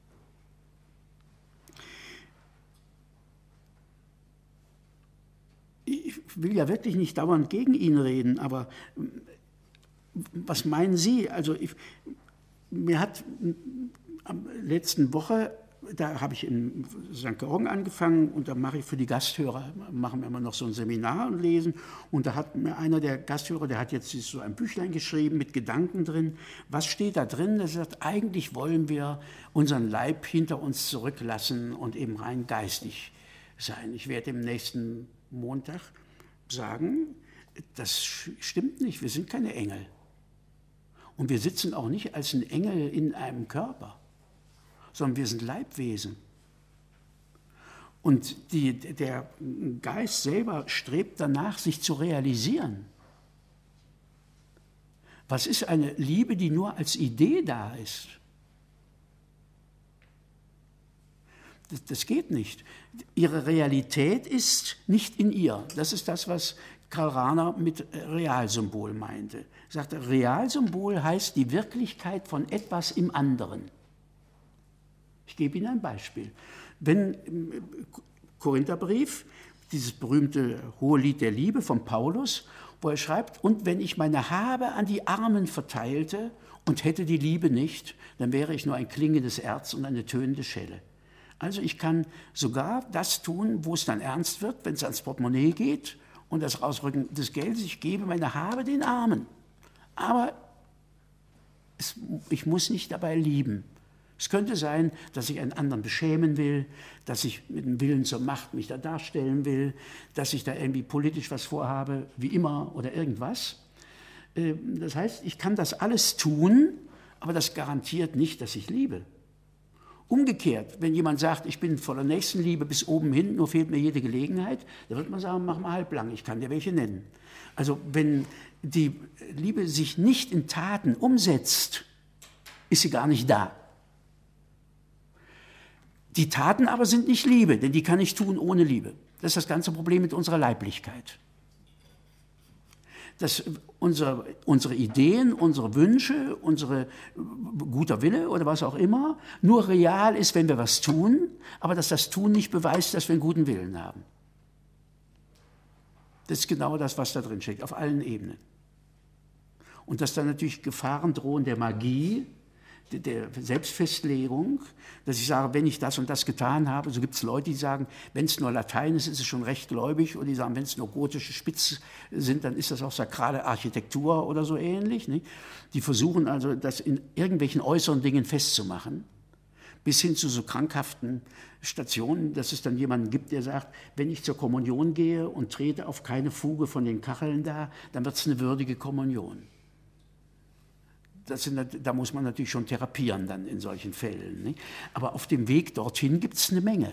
Ich will ja wirklich nicht dauernd gegen ihn reden, aber was meinen Sie? Also mir hat am letzten Woche, da habe ich in St. Georgen angefangen, und da mache ich für die Gasthörer, machen wir immer noch so ein Seminar und lesen, und da hat mir einer der Gasthörer, der hat jetzt so ein Büchlein geschrieben mit Gedanken drin. Was steht da drin? Er sagt, eigentlich wollen wir unseren Leib hinter uns zurücklassen und eben rein geistig sein. Ich werde im nächsten Montag sagen, das stimmt nicht, wir sind keine Engel. Und wir sitzen auch nicht als ein Engel in einem Körper, sondern wir sind Leibwesen. Und der Geist selber strebt danach, sich zu realisieren. Was ist eine Liebe, die nur als Idee da ist? Das geht nicht. Ihre Realität ist nicht in ihr. Das ist das, was Karl Rahner mit Realsymbol meinte. Er sagte, Realsymbol heißt die Wirklichkeit von etwas im anderen. Ich gebe Ihnen ein Beispiel. Wenn im Korintherbrief, dieses berühmte Hohelied der Liebe von Paulus, wo er schreibt, und wenn ich meine Habe an die Armen verteilte und hätte die Liebe nicht, dann wäre ich nur ein klingendes Erz und eine tönende Schelle. Also ich kann sogar das tun, wo es dann ernst wird, wenn es ans Portemonnaie geht und das Rausrücken des Geldes. Ich gebe meine Habe den Armen. Aber ich muss nicht dabei lieben. Es könnte sein, dass ich einen anderen beschämen will, dass ich mit dem Willen zur Macht mich da darstellen will, dass ich da irgendwie politisch was vorhabe, wie immer oder irgendwas. Das heißt, ich kann das alles tun, aber das garantiert nicht, dass ich liebe. Umgekehrt, wenn jemand sagt, ich bin voller Nächstenliebe bis oben hin, nur fehlt mir jede Gelegenheit, dann wird man sagen, mach mal halblang, ich kann dir welche nennen. Also wenn die Liebe sich nicht in Taten umsetzt, ist sie gar nicht da. Die Taten aber sind nicht Liebe, denn die kann ich tun ohne Liebe. Das ist das ganze Problem mit unserer Leiblichkeit. Dass unsere Ideen, unsere Wünsche, unser guter Wille oder was auch immer nur real ist, wenn wir was tun, aber dass das Tun nicht beweist, dass wir einen guten Willen haben. Das ist genau das, was da drin steckt, auf allen Ebenen. Und dass dann natürlich Gefahren drohen der Magie, der Selbstfestlegung, dass ich sage, wenn ich das und das getan habe, so gibt es Leute, die sagen, wenn es nur Latein ist, ist es schon recht gläubig, und die sagen, wenn es nur gotische Spitz sind, dann ist das auch sakrale Architektur oder so ähnlich. Nicht? Die versuchen also, das in irgendwelchen äußeren Dingen festzumachen, bis hin zu so krankhaften Stationen, dass es dann jemanden gibt, der sagt, wenn ich zur Kommunion gehe und trete auf keine Fuge von den Kacheln da, dann wird es eine würdige Kommunion. Da muss man natürlich schon therapieren dann in solchen Fällen. Nicht? Aber auf dem Weg dorthin gibt es eine Menge.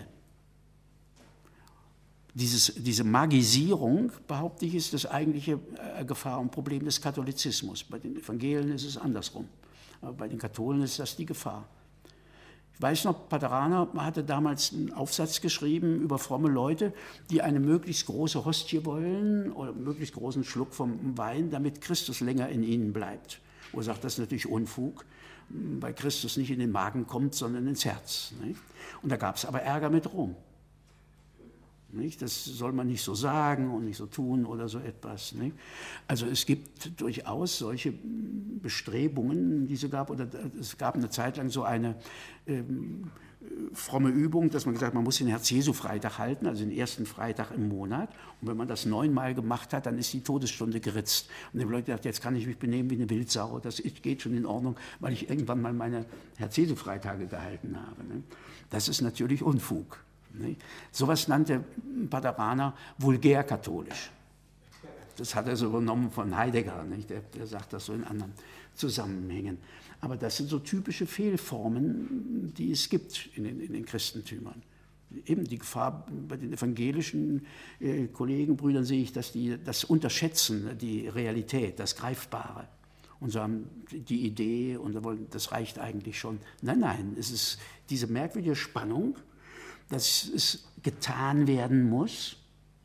Diese Magisierung, behaupte ich, ist das eigentliche Gefahr und Problem des Katholizismus. Bei den Evangelien ist es andersrum. Aber bei den Katholen ist das die Gefahr. Ich weiß noch, Paderana hatte damals einen Aufsatz geschrieben über fromme Leute, die eine möglichst große Hostie wollen oder einen möglichst großen Schluck vom Wein, damit Christus länger in ihnen bleibt. Wo er sagt, das ist natürlich Unfug, weil Christus nicht in den Magen kommt, sondern ins Herz. Nicht? Und da gab es aber Ärger mit Rom. Nicht? Das soll man nicht so sagen und nicht so tun oder so etwas. Nicht? Also es gibt durchaus solche Bestrebungen, die es gab. Oder es gab eine Zeit lang so eine fromme Übung, dass man gesagt hat, man muss den Herz-Jesu-Freitag halten, also den ersten Freitag im Monat. Und wenn man das 9-mal gemacht hat, dann ist die Todesstunde geritzt. Und die Leute dachten, jetzt kann ich mich benehmen wie eine Wildsau. Das geht schon in Ordnung, weil ich irgendwann mal meine Herz-Jesu-Freitage gehalten habe. Ne? Das ist natürlich Unfug. Ne? Sowas nannte Paderana vulgär-katholisch. Das hat er so übernommen von Heidegger. Nicht? Der sagt das so in anderen Zusammenhängen. Aber das sind so typische Fehlformen, die es gibt in den Christentümern. Eben die Gefahr bei den evangelischen Kollegen, Brüdern sehe ich, dass die das unterschätzen, die Realität, das Greifbare. Und so haben die Idee und das reicht eigentlich schon. Nein, es ist diese merkwürdige Spannung, dass es getan werden muss.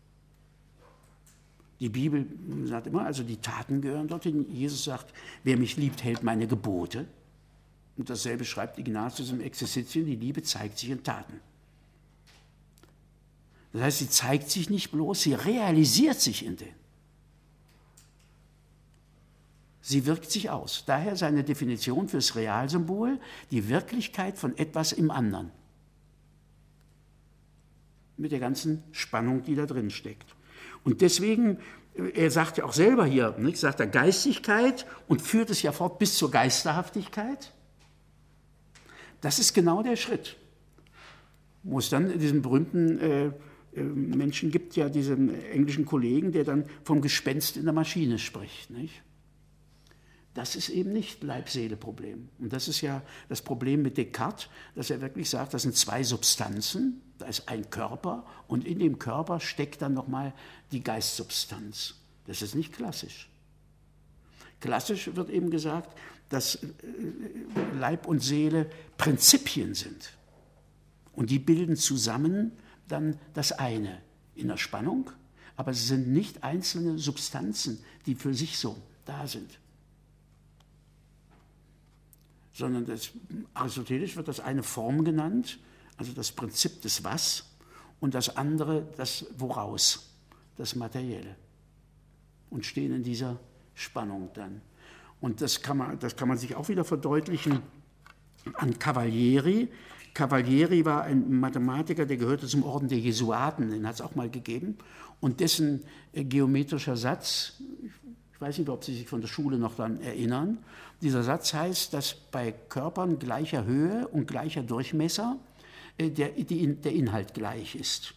Die Bibel sagt immer, also die Taten gehören dorthin. Jesus sagt, wer mich liebt, hält meine Gebote. Und dasselbe schreibt Ignatius im Exerzitien, die Liebe zeigt sich in Taten. Das heißt, sie zeigt sich nicht bloß, sie realisiert sich in denen. Sie wirkt sich aus. Daher seine Definition fürs Realsymbol, die Wirklichkeit von etwas im anderen. Mit der ganzen Spannung, die da drin steckt. Und deswegen, er sagt ja auch selber hier, nicht, sagt er Geistigkeit und führt es ja fort bis zur Geisterhaftigkeit. Das ist genau der Schritt, wo es dann diesen berühmten Menschen gibt, ja diesen englischen Kollegen, der dann vom Gespenst in der Maschine spricht. Nicht? Das ist eben nicht Leib-Seele-Problem. Und das ist ja das Problem mit Descartes, dass er wirklich sagt, das sind zwei Substanzen, da ist ein Körper und in dem Körper steckt dann nochmal die Geistsubstanz. Das ist nicht klassisch. Klassisch wird eben gesagt, dass Leib und Seele Prinzipien sind. Und die bilden zusammen dann das eine in der Spannung, aber sie sind nicht einzelne Substanzen, die für sich so da sind. Sondern aristotelisch wird das eine Form genannt, also das Prinzip des Was, und das andere das Woraus, das Materielle. Und stehen in dieser Spannung dann. Und das kann man sich auch wieder verdeutlichen an Cavalieri. Cavalieri war ein Mathematiker, der gehörte zum Orden der Jesuaten, den hat es auch mal gegeben. Und dessen geometrischer Satz, ich weiß nicht, ob Sie sich von der Schule noch daran erinnern, dieser Satz heißt, dass bei Körpern gleicher Höhe und gleicher Durchmesser der Inhalt gleich ist.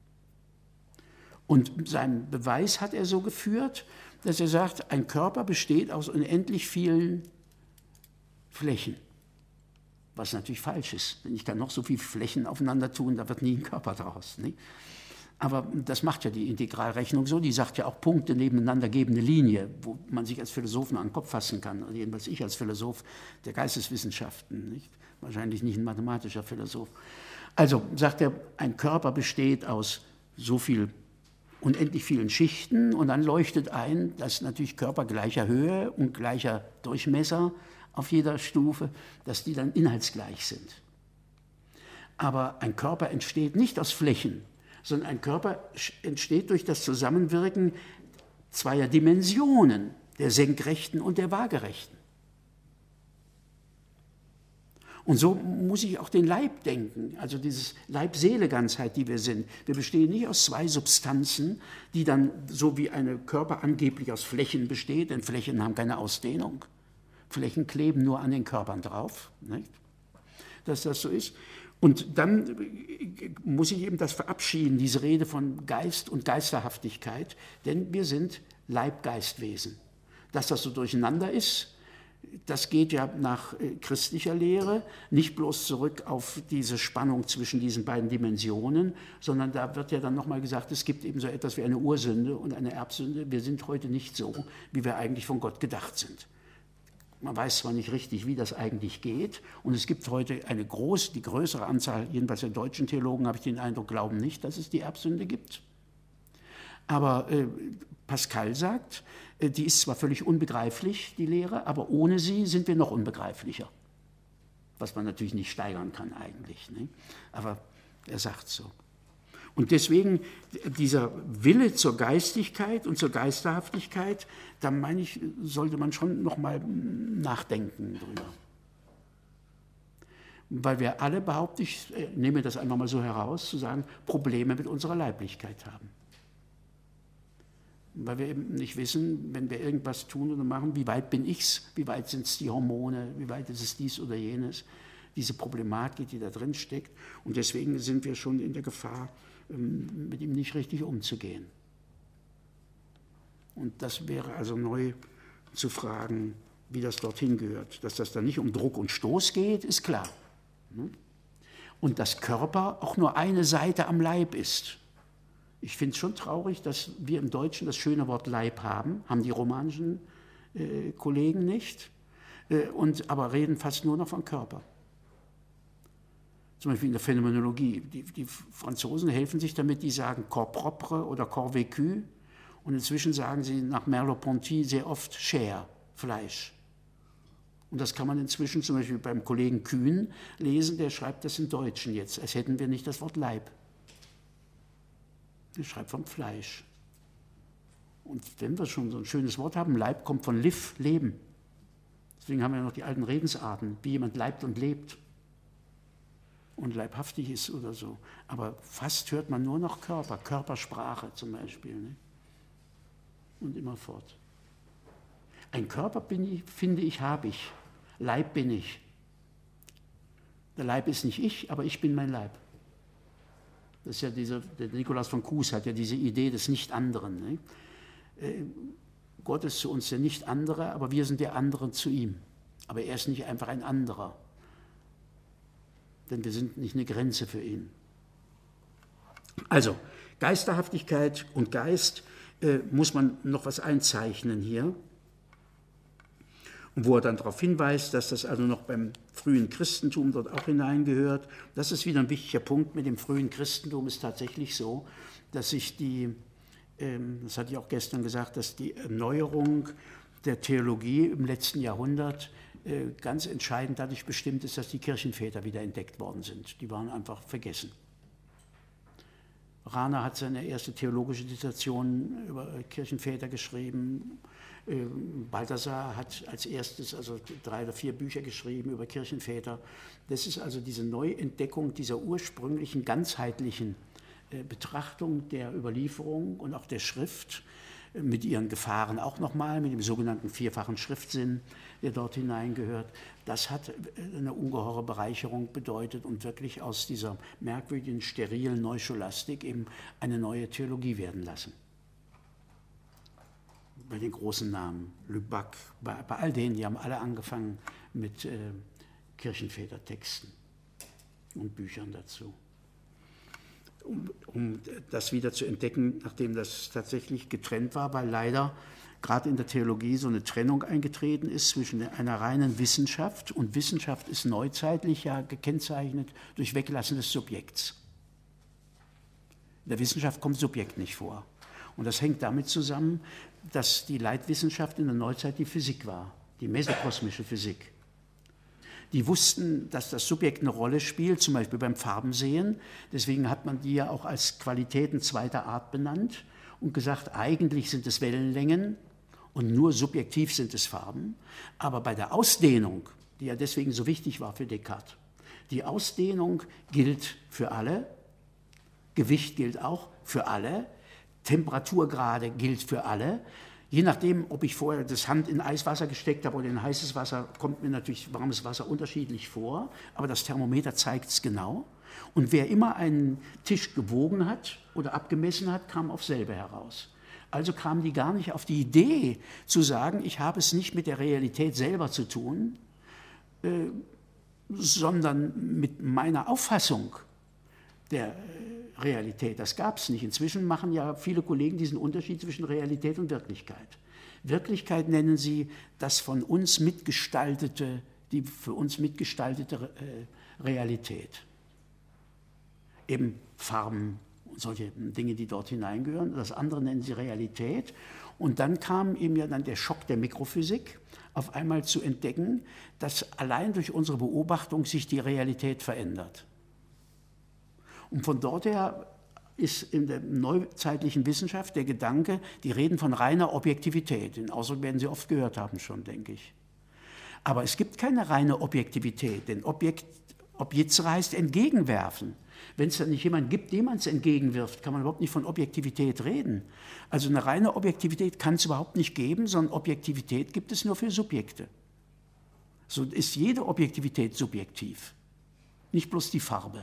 Und seinen Beweis hat er so geführt, dass er sagt, ein Körper besteht aus unendlich vielen Flächen. Was natürlich falsch ist, denn ich kann noch so viele Flächen aufeinander tun, da wird nie ein Körper draus. Nicht? Aber das macht ja die Integralrechnung so, die sagt ja auch Punkte nebeneinander geben eine Linie, wo man sich als Philosoph an den Kopf fassen kann, also jedenfalls ich als Philosoph der Geisteswissenschaften, nicht? Wahrscheinlich nicht ein mathematischer Philosoph. Also sagt er, ein Körper besteht aus so viel, unendlich vielen Schichten und dann leuchtet ein, dass natürlich Körper gleicher Höhe und gleicher Durchmesser auf jeder Stufe, dass die dann inhaltsgleich sind. Aber ein Körper entsteht nicht aus Flächen, sondern ein Körper entsteht durch das Zusammenwirken zweier Dimensionen, der Senkrechten und der Waagerechten. Und so muss ich auch den Leib denken, also dieses Leib-Seele-Ganzheit, die wir sind. Wir bestehen nicht aus zwei Substanzen, die dann so wie ein Körper angeblich aus Flächen besteht, denn Flächen haben keine Ausdehnung. Flächen kleben nur an den Körpern drauf, nicht? Dass das so ist. Und dann muss ich eben das verabschieden, diese Rede von Geist und Geisterhaftigkeit, denn wir sind Leib-Geist-Wesen. Dass das so durcheinander ist, das geht ja nach christlicher Lehre nicht bloß zurück auf diese Spannung zwischen diesen beiden Dimensionen, sondern da wird ja dann nochmal gesagt, es gibt eben so etwas wie eine Ursünde und eine Erbsünde. Wir sind heute nicht so, wie wir eigentlich von Gott gedacht sind. Man weiß zwar nicht richtig, wie das eigentlich geht, und es gibt heute die größere Anzahl, jedenfalls der deutschen Theologen, habe ich den Eindruck, glauben nicht, dass es die Erbsünde gibt. Aber Pascal sagt, die ist zwar völlig unbegreiflich, die Lehre, aber ohne sie sind wir noch unbegreiflicher. Was man natürlich nicht steigern kann eigentlich, ne? Aber er sagt so. Und deswegen dieser Wille zur Geistigkeit und zur Geisterhaftigkeit, da meine ich, sollte man schon noch mal nachdenken drüber. Weil wir alle, behaupte ich, nehme das einfach mal so heraus, zu sagen, Probleme mit unserer Leiblichkeit haben. Weil wir eben nicht wissen, wenn wir irgendwas tun oder machen, wie weit bin ich's, wie weit sind es die Hormone, wie weit ist es dies oder jenes, diese Problematik, die da drin steckt. Und deswegen sind wir schon in der Gefahr, mit ihm nicht richtig umzugehen. Und das wäre also neu zu fragen, wie das dorthin gehört. Dass das dann nicht um Druck und Stoß geht, ist klar. Und dass Körper auch nur eine Seite am Leib ist. Ich finde es schon traurig, dass wir im Deutschen das schöne Wort Leib haben die romanischen Kollegen nicht, aber reden fast nur noch von Körper. Zum Beispiel in der Phänomenologie. Die Franzosen helfen sich damit, die sagen corps propre oder corps vécu. Und inzwischen sagen sie nach Merleau-Ponty sehr oft Chair, Fleisch. Und das kann man inzwischen zum Beispiel beim Kollegen Kühn lesen, der schreibt das im Deutschen jetzt, als hätten wir nicht das Wort Leib. Der schreibt vom Fleisch. Und wenn wir schon so ein schönes Wort haben, Leib kommt von liv, Leben. Deswegen haben wir noch die alten Redensarten, wie jemand leibt und lebt. Und leibhaftig ist oder so. Aber fast hört man nur noch Körper, Körpersprache zum Beispiel. Ne? Und immer fort. Ein Körper bin ich, finde ich, habe ich. Leib bin ich. Der Leib ist nicht ich, aber ich bin mein Leib. Das ist ja der Nikolaus von Kues hat ja diese Idee des Nicht-Anderen. Ne? Gott ist zu uns der Nicht-Andere, aber wir sind der Andere zu ihm. Aber er ist nicht einfach ein anderer. Denn wir sind nicht eine Grenze für ihn. Also, Geisterhaftigkeit und Geist muss man noch was einzeichnen hier. Und wo er dann darauf hinweist, dass das also noch beim frühen Christentum dort auch hineingehört. Das ist wieder ein wichtiger Punkt. Mit dem frühen Christentum ist tatsächlich so, dass sich das hatte ich auch gestern gesagt, dass die Erneuerung der Theologie im letzten Jahrhundert ganz entscheidend dadurch bestimmt ist, dass die Kirchenväter wieder entdeckt worden sind. Die waren einfach vergessen. Rahner hat seine erste theologische Dissertation über Kirchenväter geschrieben. Balthasar hat als erstes 3 oder 4 Bücher geschrieben über Kirchenväter. Das ist also diese Neuentdeckung dieser ursprünglichen, ganzheitlichen Betrachtung der Überlieferung und auch der Schrift, mit ihren Gefahren auch nochmal, mit dem sogenannten vierfachen Schriftsinn, der dort hineingehört. Das hat eine ungeheure Bereicherung bedeutet und wirklich aus dieser merkwürdigen, sterilen Neuscholastik eben eine neue Theologie werden lassen. Bei den großen Namen, Lubac, bei all denen, die haben alle angefangen mit Kirchenvätertexten und Büchern dazu. Um das wieder zu entdecken, nachdem das tatsächlich getrennt war, weil leider gerade in der Theologie so eine Trennung eingetreten ist zwischen einer reinen Wissenschaft, und Wissenschaft ist neuzeitlich ja gekennzeichnet durch Weglassen des Subjekts. In der Wissenschaft kommt Subjekt nicht vor. Und das hängt damit zusammen, dass die Leitwissenschaft in der Neuzeit die Physik war, die mesokosmische Physik. Die wussten, dass das Subjekt eine Rolle spielt, zum Beispiel beim Farbensehen. Deswegen hat man die ja auch als Qualitäten zweiter Art benannt und gesagt, eigentlich sind es Wellenlängen und nur subjektiv sind es Farben. Aber bei der Ausdehnung, die ja deswegen so wichtig war für Descartes, die Ausdehnung gilt für alle, Gewicht gilt auch für alle, Temperaturgrade gilt für alle. Je nachdem, ob ich vorher das Hand in Eiswasser gesteckt habe oder in heißes Wasser, kommt mir natürlich warmes Wasser unterschiedlich vor, aber das Thermometer zeigt es genau. Und wer immer einen Tisch gewogen hat oder abgemessen hat, kam auf selbe heraus. Also kamen die gar nicht auf die Idee zu sagen, ich habe es nicht mit der Realität selber zu tun, sondern mit meiner Auffassung der Realität. Das gab es nicht. Inzwischen machen ja viele Kollegen diesen Unterschied zwischen Realität und Wirklichkeit. Wirklichkeit nennen sie das von uns mitgestaltete, die für uns mitgestaltete Realität. Eben Farben und solche Dinge, die dort hineingehören. Das andere nennen sie Realität. Und dann kam eben ja dann der Schock der Mikrophysik, auf einmal zu entdecken, dass allein durch unsere Beobachtung sich die Realität verändert. Und von dort her ist in der neuzeitlichen Wissenschaft der Gedanke, die reden von reiner Objektivität. Den Ausdruck werden Sie oft gehört haben schon, denke ich. Aber es gibt keine reine Objektivität, denn Objizere heißt entgegenwerfen. Wenn es dann nicht jemanden gibt, dem man es entgegenwirft, kann man überhaupt nicht von Objektivität reden. Also eine reine Objektivität kann es überhaupt nicht geben, sondern Objektivität gibt es nur für Subjekte. So ist jede Objektivität subjektiv, nicht bloß die Farbe.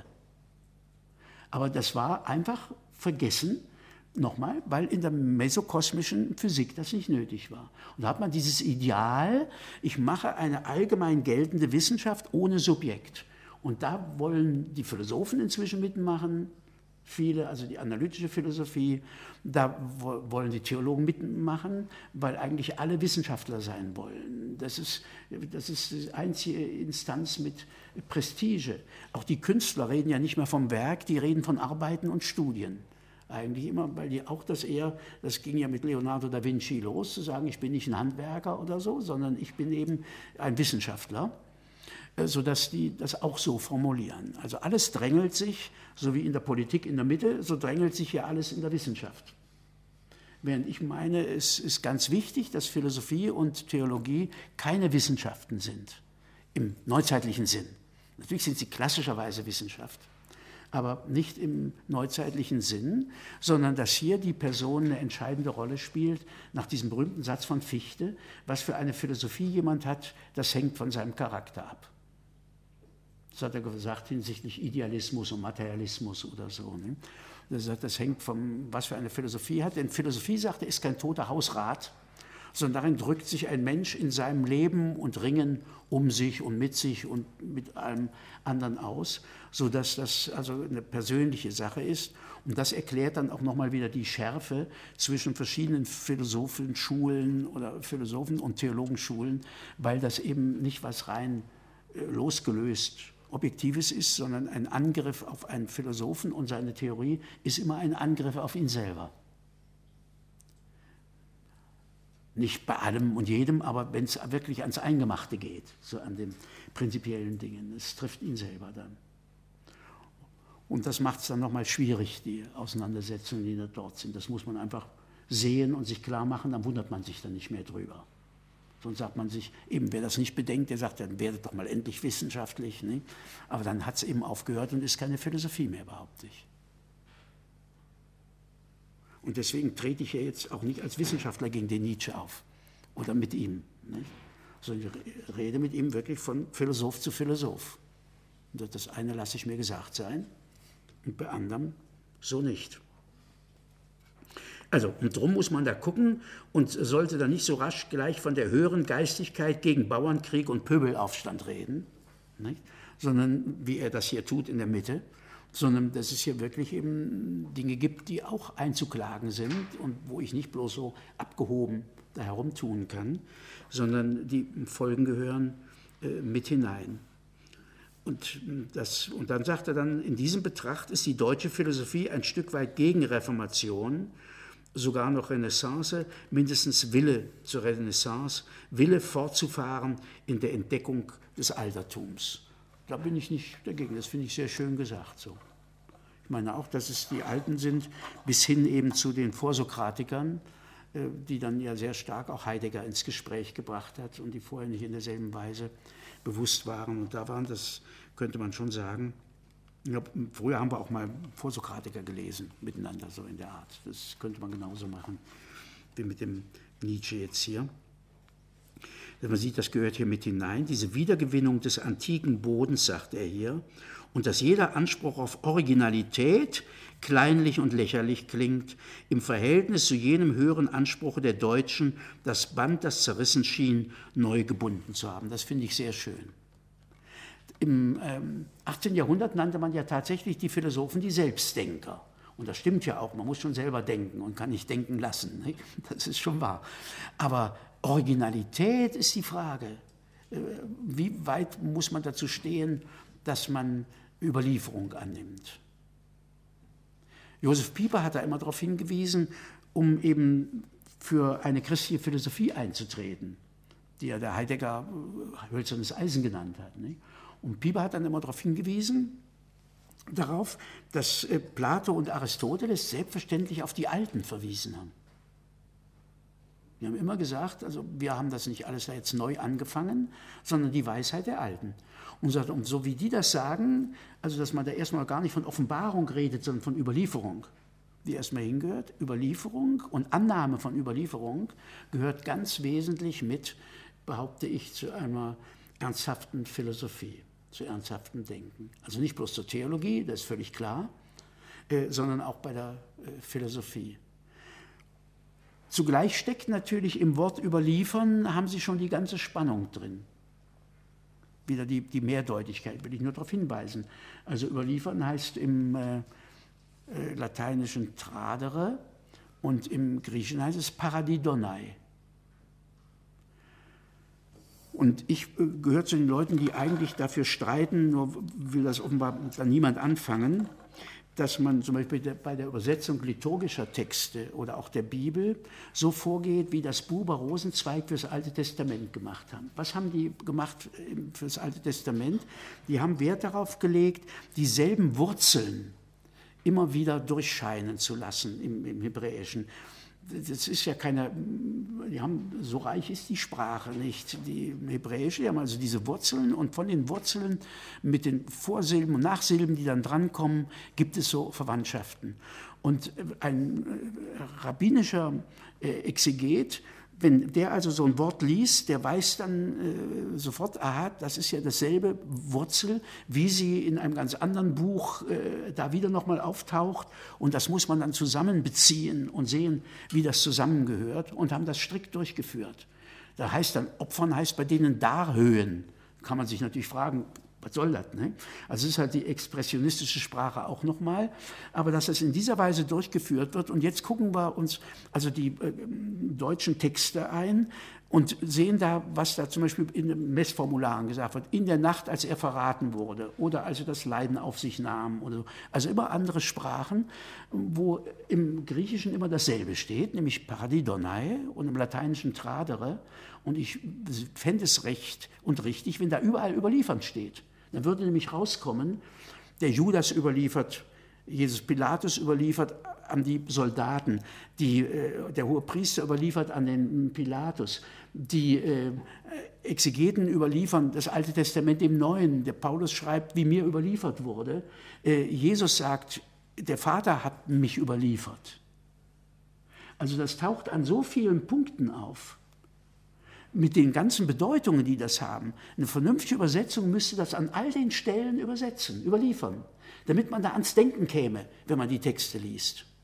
Aber das war einfach vergessen, nochmal, weil in der mesokosmischen Physik das nicht nötig war. Und da hat man dieses Ideal, ich mache eine allgemein geltende Wissenschaft ohne Subjekt. Und da wollen die Philosophen inzwischen mitmachen, viele, also die analytische Philosophie, da wollen die Theologen mitmachen, weil eigentlich alle Wissenschaftler sein wollen. Das ist die einzige Instanz mit Prestige. Auch die Künstler reden ja nicht mehr vom Werk, die reden von Arbeiten und Studien. Eigentlich immer, weil die auch das ging ja mit Leonardo da Vinci los, zu sagen, ich bin nicht ein Handwerker oder so, sondern ich bin eben ein Wissenschaftler, sodass die das auch so formulieren. Also alles drängelt sich, so wie in der Politik in der Mitte, so drängelt sich ja alles in der Wissenschaft. Während ich meine, es ist ganz wichtig, dass Philosophie und Theologie keine Wissenschaften sind, im neuzeitlichen Sinn. Natürlich sind sie klassischerweise Wissenschaft, aber nicht im neuzeitlichen Sinn, sondern dass hier die Person eine entscheidende Rolle spielt, nach diesem berühmten Satz von Fichte, was für eine Philosophie jemand hat, das hängt von seinem Charakter ab. Das hat er gesagt hinsichtlich Idealismus und Materialismus oder so. Ne? Das hängt von, was für eine Philosophie hat. Denn Philosophie, sagt er, ist kein toter Hausrat, sondern darin drückt sich ein Mensch in seinem Leben und Ringen um sich und mit allem anderen aus, sodass das also eine persönliche Sache ist. Und das erklärt dann auch nochmal wieder die Schärfe zwischen verschiedenen Philosophenschulen oder Philosophen- und Theologenschulen, weil das eben nicht was rein losgelöst Objektives ist, sondern ein Angriff auf einen Philosophen und seine Theorie ist immer ein Angriff auf ihn selber. Nicht bei allem und jedem, aber wenn es wirklich ans Eingemachte geht, so an den prinzipiellen Dingen, es trifft ihn selber dann. Und das macht es dann nochmal schwierig, die Auseinandersetzungen, die da dort sind. Das muss man einfach sehen und sich klar machen, dann wundert man sich dann nicht mehr drüber. Sonst sagt man sich, eben wer das nicht bedenkt, der sagt, dann werdet doch mal endlich wissenschaftlich. Ne? Aber dann hat es eben aufgehört und ist keine Philosophie mehr, behaupte ich. Und deswegen trete ich ja jetzt auch nicht als Wissenschaftler gegen den Nietzsche auf oder mit ihm. Ne? Sondern ich rede mit ihm wirklich von Philosoph zu Philosoph. Und das eine lasse ich mir gesagt sein und bei anderem so nicht. Also, und darum muss man da gucken und sollte da nicht so rasch gleich von der höheren Geistigkeit gegen Bauernkrieg und Pöbelaufstand reden, nicht? Sondern wie er das hier tut in der Mitte, sondern dass es hier wirklich eben Dinge gibt, die auch einzuklagen sind und wo ich nicht bloß so abgehoben da herumtun kann, sondern die Folgen gehören mit hinein. Und dann sagt er dann, in diesem Betracht ist die deutsche Philosophie ein Stück weit gegen Reformation, sogar noch Renaissance, mindestens Wille zur Renaissance, Wille fortzufahren in der Entdeckung des Altertums. Da bin ich nicht dagegen, das finde ich sehr schön gesagt so. Ich meine auch, dass es die Alten sind, bis hin eben zu den Vorsokratikern, die dann ja sehr stark auch Heidegger ins Gespräch gebracht hat und die vorher nicht in derselben Weise bewusst waren. Und da waren das, könnte man schon sagen, ja, früher haben wir auch mal Vorsokratiker gelesen, miteinander so in der Art. Das könnte man genauso machen wie mit dem Nietzsche jetzt hier. Man sieht, das gehört hier mit hinein, diese Wiedergewinnung des antiken Bodens, sagt er hier, und dass jeder Anspruch auf Originalität kleinlich und lächerlich klingt, im Verhältnis zu jenem höheren Anspruch der Deutschen, das Band, das zerrissen schien, neu gebunden zu haben. Das finde ich sehr schön. Im 18. Jahrhundert nannte man ja tatsächlich die Philosophen die Selbstdenker. Und das stimmt ja auch, man muss schon selber denken und kann nicht denken lassen. Nicht? Das ist schon wahr. Aber Originalität ist die Frage. Wie weit muss man dazu stehen, dass man Überlieferung annimmt? Josef Pieper hat da immer darauf hingewiesen, um eben für eine christliche Philosophie einzutreten, die ja der Heidegger hölzernes Eisen genannt hat. Nicht? Und Pieper hat dann immer darauf hingewiesen, dass Plato und Aristoteles selbstverständlich auf die Alten verwiesen haben. Wir haben immer gesagt, also wir haben das nicht alles jetzt neu angefangen, sondern die Weisheit der Alten. Und so wie die das sagen, also dass man da erstmal gar nicht von Offenbarung redet, sondern von Überlieferung, die erstmal hingehört, Überlieferung und Annahme von Überlieferung gehört ganz wesentlich mit, behaupte ich, zu einer ernsthaften Philosophie, zu ernsthaftem Denken. Also nicht bloß zur Theologie, das ist völlig klar, sondern auch bei der Philosophie. Zugleich steckt natürlich im Wort überliefern, haben Sie schon die ganze Spannung drin. Wieder die Mehrdeutigkeit, will ich nur darauf hinweisen. Also überliefern heißt im Lateinischen tradere und im Griechischen heißt es paradidonai. Und ich gehöre zu den Leuten, die eigentlich dafür streiten, nur will das offenbar dann niemand anfangen, dass man zum Beispiel bei der Übersetzung liturgischer Texte oder auch der Bibel so vorgeht, wie das Buber Rosenzweig für das Alte Testament gemacht haben. Was haben die gemacht für das Alte Testament? Die haben Wert darauf gelegt, dieselben Wurzeln immer wieder durchscheinen zu lassen im Hebräischen. Das ist ja so reich ist die Sprache nicht, die Hebräische, die haben also diese Wurzeln und von den Wurzeln mit den Vorsilben und Nachsilben, die dann drankommen, gibt es so Verwandtschaften. Und ein rabbinischer Exeget, wenn der also so ein Wort liest, der weiß dann sofort, aha, das ist ja dasselbe Wurzel, wie sie in einem ganz anderen Buch da wieder nochmal auftaucht. Und das muss man dann zusammenbeziehen und sehen, wie das zusammengehört und haben das strikt durchgeführt. Da heißt dann, Opfern heißt bei denen Darhöhen. Kann man sich natürlich fragen, was soll das? Ne? Also es ist halt die expressionistische Sprache auch nochmal, aber dass es in dieser Weise durchgeführt wird. Und jetzt gucken wir uns also die deutschen Texte ein und sehen da, was da zum Beispiel in den Messformularen gesagt wird. In der Nacht, als er verraten wurde oder als er das Leiden auf sich nahm. Oder so. Also immer andere Sprachen, wo im Griechischen immer dasselbe steht, nämlich paradidonai und im Lateinischen tradere. Und ich fände es recht und richtig, wenn da überall überliefert steht. Dann würde nämlich rauskommen, der Judas überliefert, Jesus Pilatus überliefert an die Soldaten, der Hohepriester überliefert an den Pilatus, die Exegeten überliefern das Alte Testament im Neuen. Der Paulus schreibt, wie mir überliefert wurde. Jesus sagt, der Vater hat mich überliefert. Also das taucht an so vielen Punkten auf. Mit den ganzen Bedeutungen, die das haben. Eine vernünftige Übersetzung müsste das an all den Stellen überliefern, damit man da ans Denken käme, wenn man die Texte liest.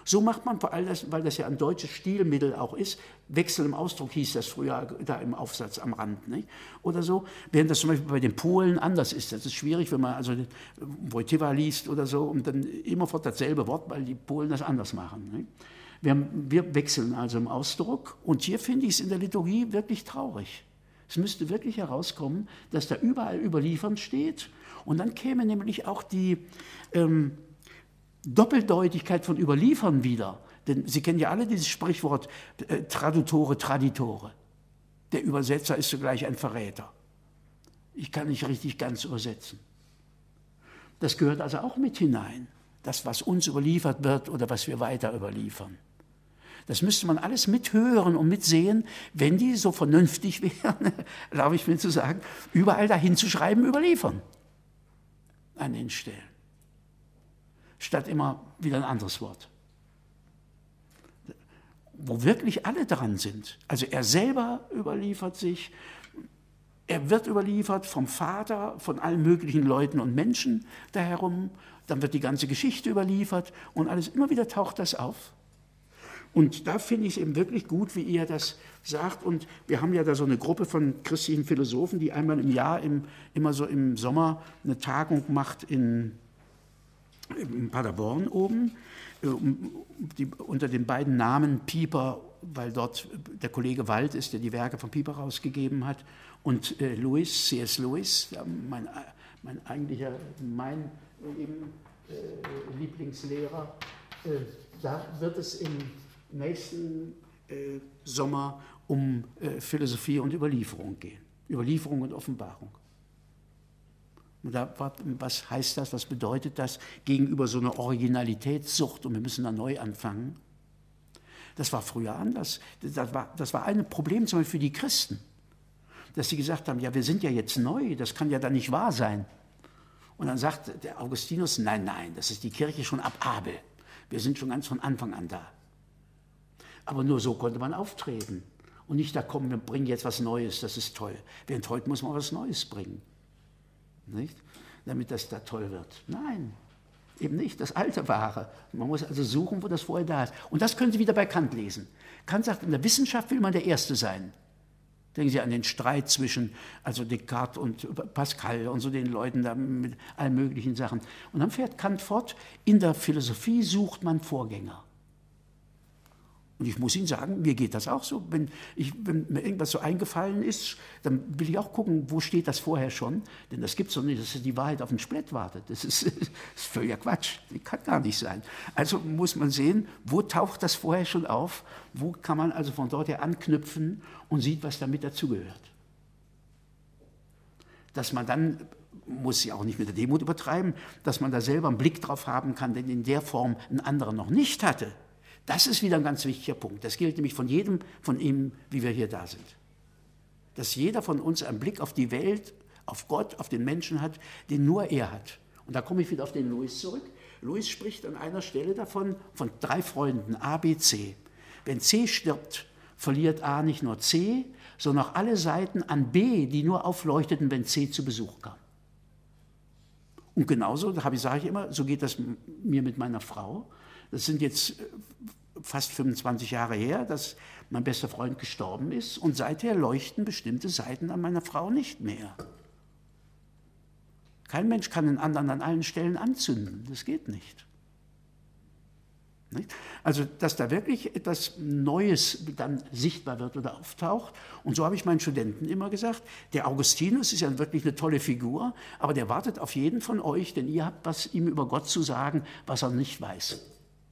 So macht man, weil das ja ein deutsches Stilmittel auch ist, Wechsel im Ausdruck hieß das früher da im Aufsatz am Rand, nicht? Oder so, während das zum Beispiel bei den Polen anders ist. Das ist schwierig, wenn man also Wojtyła liest oder so und dann immerfort dasselbe Wort, weil die Polen das anders machen. Nicht? Wir wechseln also im Ausdruck und hier finde ich es in der Liturgie wirklich traurig. Es müsste wirklich herauskommen, dass da überall überliefern steht und dann käme nämlich auch die Doppeldeutigkeit von überliefern wieder. Denn Sie kennen ja alle dieses Sprichwort Tradutore, Traditore. Der Übersetzer ist zugleich ein Verräter. Ich kann nicht richtig ganz übersetzen. Das gehört also auch mit hinein, das, was uns überliefert wird oder was wir weiter überliefern. Das müsste man alles mithören und mitsehen, wenn die so vernünftig wären, erlaube ich mir zu sagen, überall dahin zu schreiben, überliefern an den Stellen. Statt immer wieder ein anderes Wort. Wo wirklich alle dran sind. Also er selber überliefert sich, er wird überliefert vom Vater, von allen möglichen Leuten und Menschen da herum, dann wird die ganze Geschichte überliefert und alles, immer wieder taucht das auf. Und da finde ich es eben wirklich gut, wie ihr das sagt. Und wir haben ja da so eine Gruppe von christlichen Philosophen, die einmal im Jahr, immer so im Sommer, eine Tagung macht in Paderborn oben, unter den beiden Namen Pieper, weil dort der Kollege Wald ist, der die Werke von Pieper rausgegeben hat, und Lewis, C.S. Lewis, mein Lieblingslehrer. Da wird es im nächsten Sommer um Philosophie und Überlieferung gehen. Überlieferung und Offenbarung. Und was heißt das, was bedeutet das gegenüber so einer Originalitätssucht und wir müssen da neu anfangen? Das war früher anders. Das war ein Problem zum Beispiel für die Christen, dass sie gesagt haben, ja, wir sind ja jetzt neu, das kann ja dann nicht wahr sein. Und dann sagt der Augustinus, nein, das ist die Kirche schon ab Abel. Wir sind schon ganz von Anfang an da. Aber nur so konnte man auftreten. Und nicht da kommen, wir bringen jetzt was Neues, das ist toll. Während heute muss man was Neues bringen. Nicht? Damit das da toll wird. Nein, eben nicht, das alte Wahre. Man muss also suchen, wo das vorher da ist. Und das können Sie wieder bei Kant lesen. Kant sagt, in der Wissenschaft will man der Erste sein. Denken Sie an den Streit zwischen also Descartes und Pascal und so den Leuten da mit allen möglichen Sachen. Und dann fährt Kant fort, in der Philosophie sucht man Vorgänger. Und ich muss Ihnen sagen, mir geht das auch so. Wenn mir irgendwas so eingefallen ist, dann will ich auch gucken, wo steht das vorher schon. Denn das gibt es doch nicht, dass die Wahrheit auf den Splitt wartet. Das ist völliger Quatsch. Das kann gar nicht sein. Also muss man sehen, wo taucht das vorher schon auf, wo kann man also von dort her anknüpfen und sieht, was damit dazugehört. Dass man dann, muss ich auch nicht mit der Demut übertreiben, dass man da selber einen Blick drauf haben kann, den in der Form ein anderer noch nicht hatte. Das ist wieder ein ganz wichtiger Punkt. Das gilt nämlich von jedem von ihm, wie wir hier da sind. Dass jeder von uns einen Blick auf die Welt, auf Gott, auf den Menschen hat, den nur er hat. Und da komme ich wieder auf den Lewis zurück. Lewis spricht an einer Stelle davon, von 3 Freunden, A, B, C. Wenn C stirbt, verliert A nicht nur C, sondern auch alle Seiten an B, die nur aufleuchteten, wenn C zu Besuch kam. Und genauso, sage ich immer, so geht das mir mit meiner Frau. Das sind jetzt fast 25 Jahre her, dass mein bester Freund gestorben ist und seither leuchten bestimmte Seiten an meiner Frau nicht mehr. Kein Mensch kann den anderen an allen Stellen anzünden, das geht nicht. Also, dass da wirklich etwas Neues dann sichtbar wird oder auftaucht. Und so habe ich meinen Studenten immer gesagt, der Augustinus ist ja wirklich eine tolle Figur, aber der wartet auf jeden von euch, denn ihr habt was ihm über Gott zu sagen, was er nicht weiß.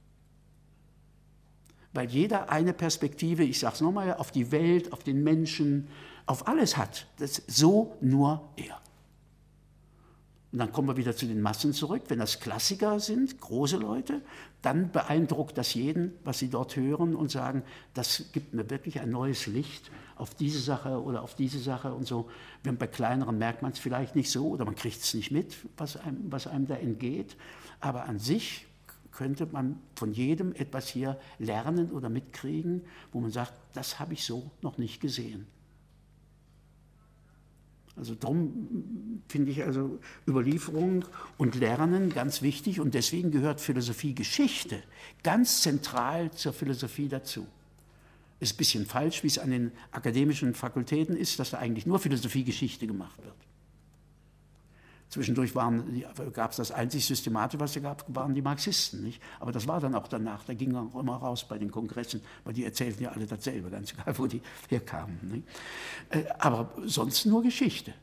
Weil jeder eine Perspektive, ich sage es nochmal, auf die Welt, auf den Menschen, auf alles hat. Das ist so nur er. Und dann kommen wir wieder zu den Massen zurück. Wenn das Klassiker sind, große Leute, dann beeindruckt das jeden, was sie dort hören und sagen, das gibt mir wirklich ein neues Licht auf diese Sache oder auf diese Sache und so. Wenn bei kleineren merkt man es vielleicht nicht so oder man kriegt es nicht mit, was einem da entgeht. Aber an sich könnte man von jedem etwas hier lernen oder mitkriegen, wo man sagt, das habe ich so noch nicht gesehen. Also darum finde ich also Überlieferung und Lernen ganz wichtig und deswegen gehört Philosophie-Geschichte ganz zentral zur Philosophie dazu. Ist ein bisschen falsch, wie es an den akademischen Fakultäten ist, dass da eigentlich nur Philosophie-Geschichte gemacht wird. Zwischendurch gab es das einzig Systematische, was es gab, waren die Marxisten. Nicht? Aber das war dann auch danach, da ging auch immer raus bei den Kongressen, weil die erzählten ja alle dasselbe, ganz egal, wo die herkamen. Nicht? Aber sonst nur Geschichte.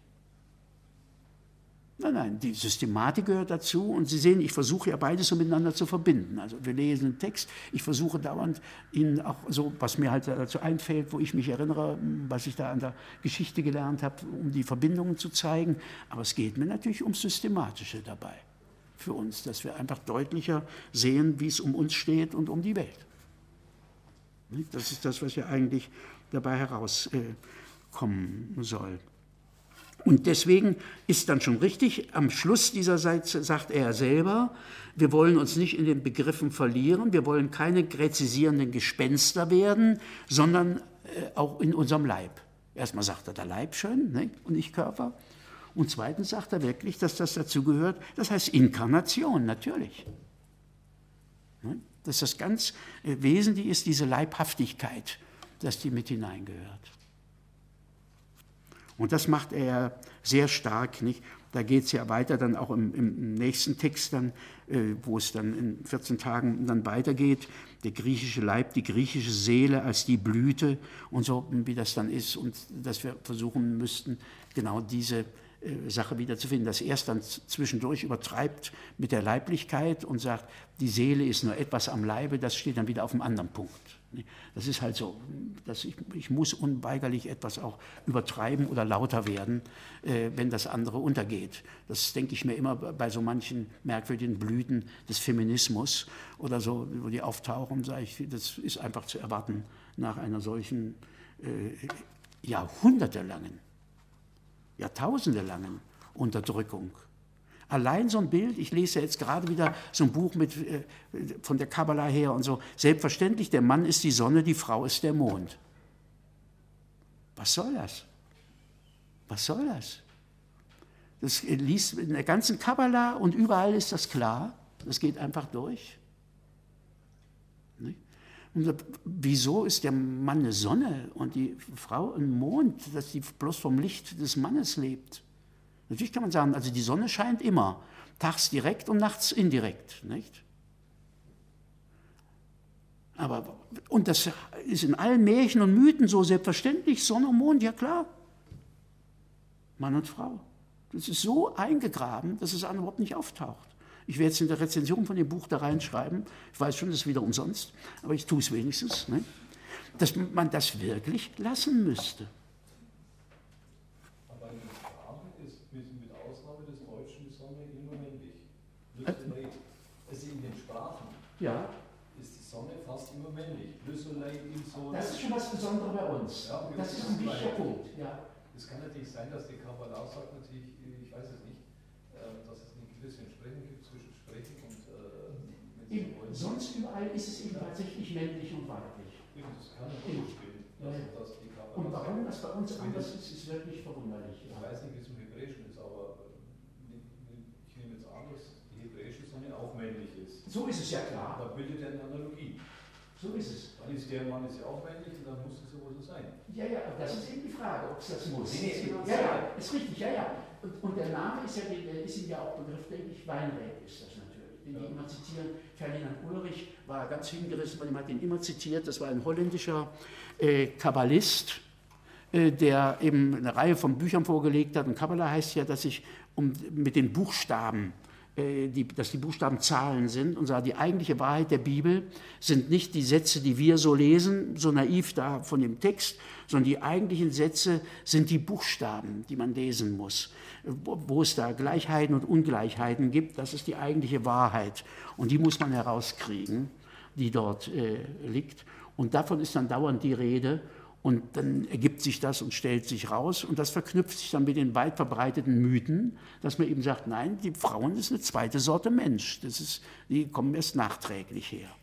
Nein, die Systematik gehört dazu und Sie sehen, ich versuche ja beides so miteinander zu verbinden. Also wir lesen einen Text, ich versuche dauernd Ihnen auch so, was mir halt dazu einfällt, wo ich mich erinnere, was ich da an der Geschichte gelernt habe, um die Verbindungen zu zeigen. Aber es geht mir natürlich ums Systematische dabei für uns, dass wir einfach deutlicher sehen, wie es um uns steht und um die Welt. Das ist das, was ja eigentlich dabei herauskommen soll. Und deswegen ist dann schon richtig, am Schluss dieser Seite sagt er selber, wir wollen uns nicht in den Begriffen verlieren, wir wollen keine gräzisierenden Gespenster werden, sondern auch in unserem Leib. Erstmal sagt er, der Leib schön, ne? Und nicht Körper. Und zweitens sagt er wirklich, dass das dazugehört, das heißt Inkarnation, natürlich. Ne? Dass das ganz wesentlich ist, diese Leibhaftigkeit, dass die mit hineingehört. Und das macht er sehr stark, nicht? Da geht es ja weiter, dann auch im nächsten Text, dann, wo es dann in 14 Tagen dann weitergeht, der griechische Leib, die griechische Seele als die Blüte und so, wie das dann ist. Und dass wir versuchen müssten, genau diese Sache wiederzufinden, dass er es dann zwischendurch übertreibt mit der Leiblichkeit und sagt, die Seele ist nur etwas am Leibe, das steht dann wieder auf einem anderen Punkt. Das ist halt so, dass ich muss unweigerlich etwas auch übertreiben oder lauter werden, wenn das andere untergeht. Das denke ich mir immer bei so manchen merkwürdigen Blüten des Feminismus oder so, wo die auftauchen, sage ich, das ist einfach zu erwarten nach einer solchen jahrhundertelangen, jahrtausendelangen Unterdrückung. Allein so ein Bild, ich lese jetzt gerade wieder so ein Buch von der Kabbala her und so, selbstverständlich, der Mann ist die Sonne, die Frau ist der Mond. Was soll das? Was soll das? Das liest in der ganzen Kabbala und überall ist das klar, das geht einfach durch. Und wieso ist der Mann eine Sonne und die Frau ein Mond, dass die bloß vom Licht des Mannes lebt? Natürlich kann man sagen, also die Sonne scheint immer, tags direkt und nachts indirekt, nicht? Und das ist in allen Märchen und Mythen so selbstverständlich, Sonne und Mond, ja klar. Mann und Frau. Das ist so eingegraben, dass es überhaupt nicht auftaucht. Ich werde jetzt in der Rezension von dem Buch da reinschreiben, ich weiß schon, das ist wieder umsonst, aber ich tue es wenigstens, ne? Dass man das wirklich lassen müsste. Also in den Sprachen ist die Sonne fast immer männlich. Das ist schon was Besonderes bei uns. Ja, das ist ein wichtiger Punkt. Ja. Es kann natürlich sein, dass die Kabbala sagt, natürlich, ich weiß es nicht, dass es eine gewisse Entsprechung gibt zwischen Sprechen und sonst überall ist es eben tatsächlich männlich und weiblich. Das kann natürlich spielen. Dass die Kabbala und warum das bei uns anders ist, ist wirklich verwunderlich. Ich weiß nicht, wie es im Hebräischen ist, aber ich nehme jetzt an, dass die hebräische Sonne auch männlich ist. So ist es ja klar. Da bildet er eine Analogie. So ist es. Dann ist der Mann ja auch männlich und dann muss es sowieso sein. Ja, das ist eben die Frage, ob es das muss. Nee, ist richtig, ja. Und der Name ist ja, der ist ihm ja auch Begriff, denke ich, Weinreb ist das natürlich. Den die immer zitieren. Ferdinand Ulrich war ganz hingerissen, weil man hat ihn immer zitiert. Das war ein holländischer Kabbalist, der eben eine Reihe von Büchern vorgelegt hat. Und Kabbala heißt ja, dass sich mit den Buchstaben, dass die Buchstaben Zahlen sind und sagt, die eigentliche Wahrheit der Bibel sind nicht die Sätze, die wir so lesen, so naiv da von dem Text, sondern die eigentlichen Sätze sind die Buchstaben, die man lesen muss. Wo es da Gleichheiten und Ungleichheiten gibt, das ist die eigentliche Wahrheit. Und die muss man herauskriegen, die dort liegt. Und davon ist dann dauernd die Rede. Und dann ergibt sich das und stellt sich raus und das verknüpft sich dann mit den weit verbreiteten Mythen, dass man eben sagt, nein, die Frauen ist eine zweite Sorte Mensch, die kommen erst nachträglich her.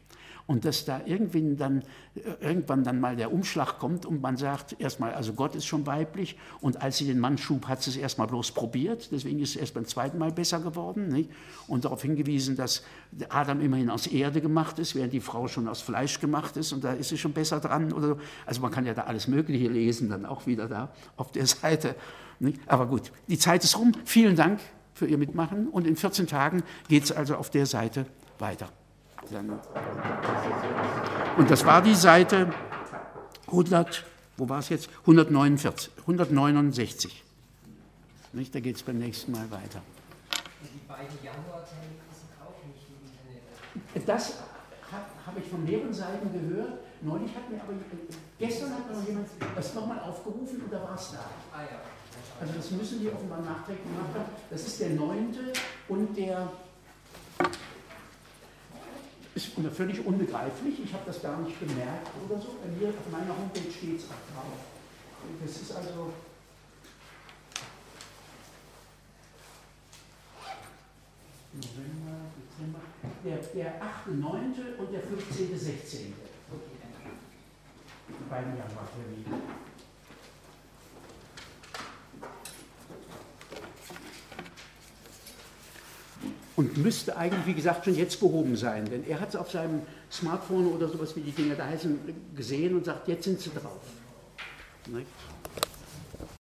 Und dass da irgendwann dann mal der Umschlag kommt und man sagt, erstmal, also Gott ist schon weiblich und als sie den Mann schuf, hat sie es erstmal bloß probiert, deswegen ist es erst beim zweiten Mal besser geworden, nicht? Und darauf hingewiesen, dass Adam immerhin aus Erde gemacht ist, während die Frau schon aus Fleisch gemacht ist und da ist sie schon besser dran. Oder so. Also man kann ja da alles Mögliche lesen, dann auch wieder da auf der Seite. Nicht? Aber gut, die Zeit ist rum. Vielen Dank für Ihr Mitmachen und in 14 Tagen geht es also auf der Seite weiter. Und das war die Seite 169. Nicht? Da geht es beim nächsten Mal weiter. Die beiden Januartermine sind auch nicht im Internet. Das habe ich von mehreren Seiten gehört. Neulich hat mir aber, gestern hat mir noch jemand das nochmal aufgerufen und da war es da. Ah ja. Also das müssen die offenbar nachträglich gemacht haben. Das ist der 9. und der ist mir völlig unbegreiflich. Ich habe das gar nicht bemerkt oder so. Bei mir auf meiner Homepage steht es auch drauf. Das ist also November, Dezember, der 8., 9. und der 15., 16. Die beiden Januartermine. Und müsste eigentlich, wie gesagt, schon jetzt behoben sein. Denn er hat es auf seinem Smartphone oder sowas, wie die Dinger da heißen, gesehen und sagt, jetzt sind sie drauf. Nicht?